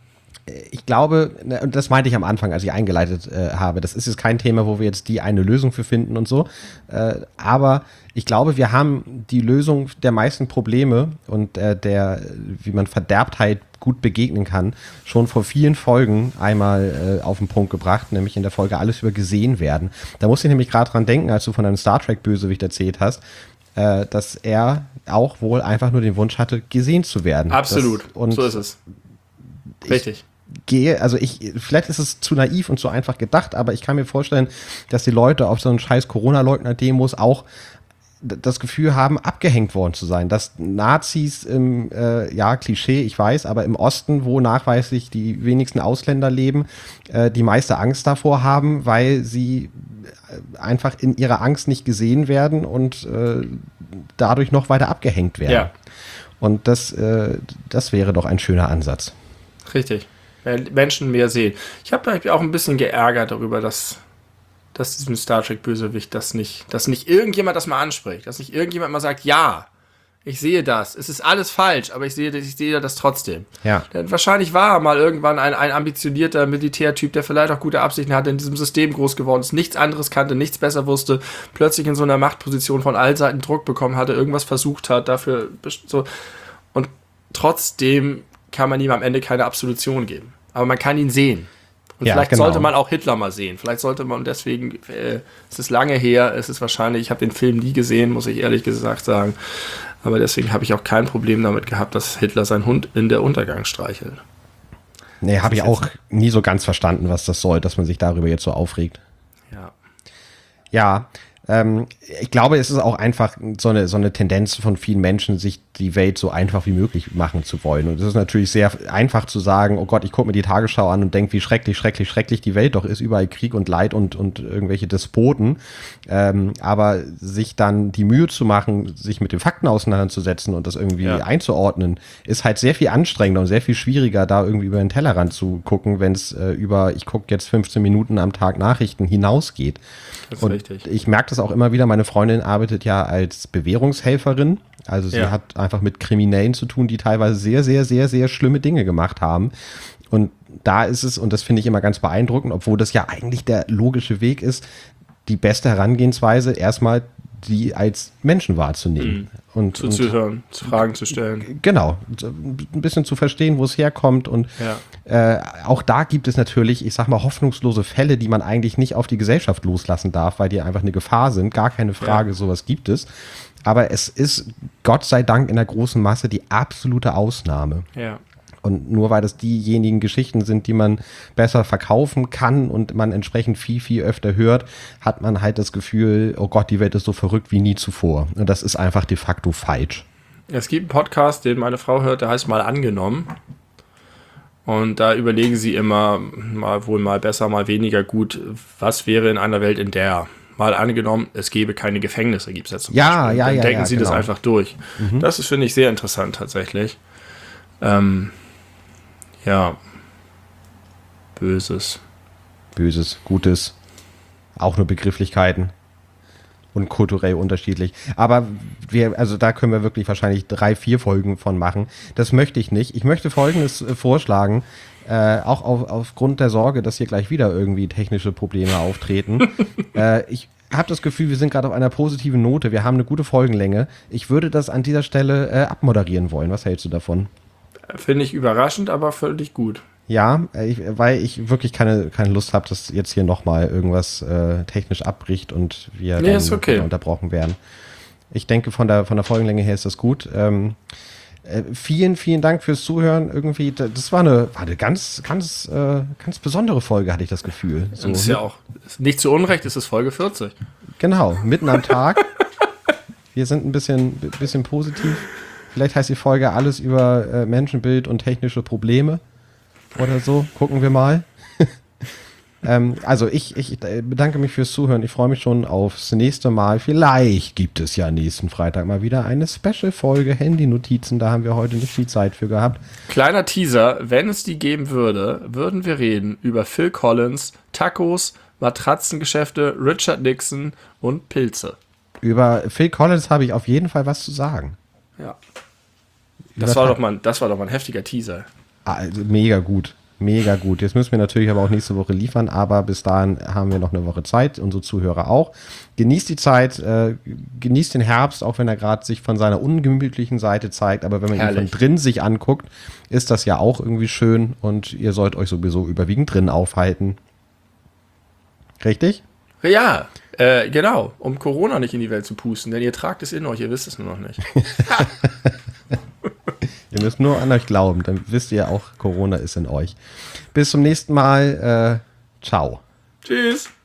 Speaker 1: Ich glaube, und das meinte ich am Anfang, als ich eingeleitet habe, das ist jetzt kein Thema, wo wir jetzt die eine Lösung für finden und so, aber ich glaube, wir haben die Lösung der meisten Probleme und wie man Verderbtheit gut begegnen kann, schon vor vielen Folgen einmal auf den Punkt gebracht, nämlich in der Folge Alles über gesehen werden. Da musste ich nämlich gerade dran denken, als du von einem Star Trek-Bösewicht erzählt hast, dass er auch wohl einfach nur den Wunsch hatte, gesehen zu werden.
Speaker 2: Absolut, so ist es. Richtig.
Speaker 1: Vielleicht ist es zu naiv und zu einfach gedacht, aber ich kann mir vorstellen, dass die Leute auf so einen scheiß Corona-Leugner-Demos auch das Gefühl haben, abgehängt worden zu sein. Dass Nazis im, Klischee, ich weiß, aber im Osten, wo nachweislich die wenigsten Ausländer leben, die meiste Angst davor haben, weil sie einfach in ihrer Angst nicht gesehen werden und dadurch noch weiter abgehängt werden. Ja. Und das wäre doch ein schöner Ansatz.
Speaker 2: Richtig. Menschen mehr sehen. Ich habe mich auch ein bisschen geärgert darüber, dass diesem Star Trek-Bösewicht dass nicht irgendjemand das mal anspricht, dass nicht irgendjemand mal sagt, ja, ich sehe das, es ist alles falsch, aber ich sehe das trotzdem.
Speaker 1: Ja.
Speaker 2: Denn wahrscheinlich war er mal irgendwann ein ambitionierter Militärtyp, der vielleicht auch gute Absichten hatte, in diesem System groß geworden ist, nichts anderes kannte, nichts besser wusste, plötzlich in so einer Machtposition von all Seiten Druck bekommen hatte, irgendwas versucht hat, dafür so. Und trotzdem kann man ihm am Ende keine Absolution geben. Aber man kann ihn sehen. Und vielleicht sollte man auch Hitler mal sehen. Vielleicht sollte man deswegen, es ist lange her, es ist wahrscheinlich, ich habe den Film nie gesehen, muss ich ehrlich gesagt sagen. Aber deswegen habe ich auch kein Problem damit gehabt, dass Hitler seinen Hund in der Untergang streichelt.
Speaker 1: Nee, habe ich auch nie so ganz verstanden, was das soll, dass man sich darüber jetzt so aufregt.
Speaker 2: Ja.
Speaker 1: Ja, ich glaube, es ist auch einfach so eine Tendenz von vielen Menschen, sich die Welt so einfach wie möglich machen zu wollen. Und es ist natürlich sehr einfach zu sagen, oh Gott, ich gucke mir die Tagesschau an und denke, wie schrecklich, schrecklich, schrecklich die Welt doch ist. Überall Krieg und Leid und irgendwelche Despoten. Aber sich dann die Mühe zu machen, sich mit den Fakten auseinanderzusetzen und das irgendwie einzuordnen, ist halt sehr viel anstrengender und sehr viel schwieriger, da irgendwie über den Tellerrand zu gucken, wenn es ich gucke jetzt 15 Minuten am Tag Nachrichten hinausgeht.
Speaker 2: Das ist
Speaker 1: und
Speaker 2: richtig.
Speaker 1: Ich merke das auch immer wieder. Meine Freundin arbeitet ja als Bewährungshelferin. Also sie hat einfach mit Kriminellen zu tun, die teilweise sehr, sehr, sehr, sehr schlimme Dinge gemacht haben. Und da ist es, und das finde ich immer ganz beeindruckend, obwohl das ja eigentlich der logische Weg ist, die beste Herangehensweise, erstmal die als Menschen wahrzunehmen. Und
Speaker 2: zuzuhören, Fragen zu stellen.
Speaker 1: Genau, ein bisschen zu verstehen, wo es herkommt. Und auch da gibt es natürlich, ich sag mal, hoffnungslose Fälle, die man eigentlich nicht auf die Gesellschaft loslassen darf, weil die einfach eine Gefahr sind. Gar keine Frage, sowas gibt es. Aber es ist Gott sei Dank in der großen Masse die absolute Ausnahme.
Speaker 2: Ja.
Speaker 1: Und nur weil das diejenigen Geschichten sind, die man besser verkaufen kann und man entsprechend viel, viel öfter hört, hat man halt das Gefühl, oh Gott, die Welt ist so verrückt wie nie zuvor. Und das ist einfach de facto falsch.
Speaker 2: Es gibt einen Podcast, den meine Frau hört, der heißt Mal angenommen. Und da überlegen sie immer, mal besser, mal weniger gut, was wäre in einer Welt, in der, mal angenommen, es gäbe keine Gefängnisse, gibt es jetzt zum Beispiel. Dann denken sie das einfach durch. Das ist, finde ich, sehr interessant tatsächlich. Böses,
Speaker 1: Gutes, auch nur Begrifflichkeiten und kulturell unterschiedlich. Aber da können wir wirklich wahrscheinlich 3-4 Folgen von machen. Das möchte ich nicht. Ich möchte Folgendes vorschlagen, auch aufgrund der Sorge, dass hier gleich wieder irgendwie technische Probleme auftreten. habe das Gefühl, wir sind gerade auf einer positiven Note. Wir haben eine gute Folgenlänge. Ich würde das an dieser Stelle abmoderieren wollen. Was hältst du davon?
Speaker 2: Finde ich überraschend, aber völlig gut.
Speaker 1: Ja, weil ich wirklich keine Lust habe, dass jetzt hier nochmal irgendwas technisch abbricht und wir
Speaker 2: Nee, ist okay.
Speaker 1: wieder unterbrochen werden. Ich denke, von der Folgenlänge her ist das gut. Vielen, vielen Dank fürs Zuhören. Irgendwie, das war eine ganz besondere Folge, hatte ich das Gefühl. So,
Speaker 2: das ist ja auch nicht zu Unrecht, es ist Folge 40.
Speaker 1: Genau, mitten am Tag. Wir sind ein bisschen positiv. Vielleicht heißt die Folge alles über Menschenbild und technische Probleme oder so. Gucken wir mal. Also ich bedanke mich fürs Zuhören. Ich freue mich schon aufs nächste Mal. Vielleicht gibt es ja nächsten Freitag mal wieder eine Special-Folge Handy-Notizen. Da haben wir heute nicht viel Zeit für gehabt.
Speaker 2: Kleiner Teaser, wenn es die geben würde, würden wir reden über Phil Collins, Tacos, Matratzengeschäfte, Richard Nixon und Pilze.
Speaker 1: Über Phil Collins habe ich auf jeden Fall was zu sagen.
Speaker 2: Ja. Das war doch mal ein heftiger Teaser.
Speaker 1: Also mega gut. Mega gut. Jetzt müssen wir natürlich aber auch nächste Woche liefern, aber bis dahin haben wir noch eine Woche Zeit, unsere Zuhörer auch. Genießt die Zeit, genießt den Herbst, auch wenn er gerade sich von seiner ungemütlichen Seite zeigt, aber wenn man ihn von drin sich anguckt, ist das ja auch irgendwie schön und ihr sollt euch sowieso überwiegend drin aufhalten. Richtig?
Speaker 2: Ja, genau, um Corona nicht in die Welt zu pusten, denn ihr tragt es in euch, ihr wisst es nur noch nicht.
Speaker 1: Ihr müsst nur an euch glauben, dann wisst ihr auch, Corona ist in euch. Bis zum nächsten Mal. Ciao.
Speaker 2: Tschüss.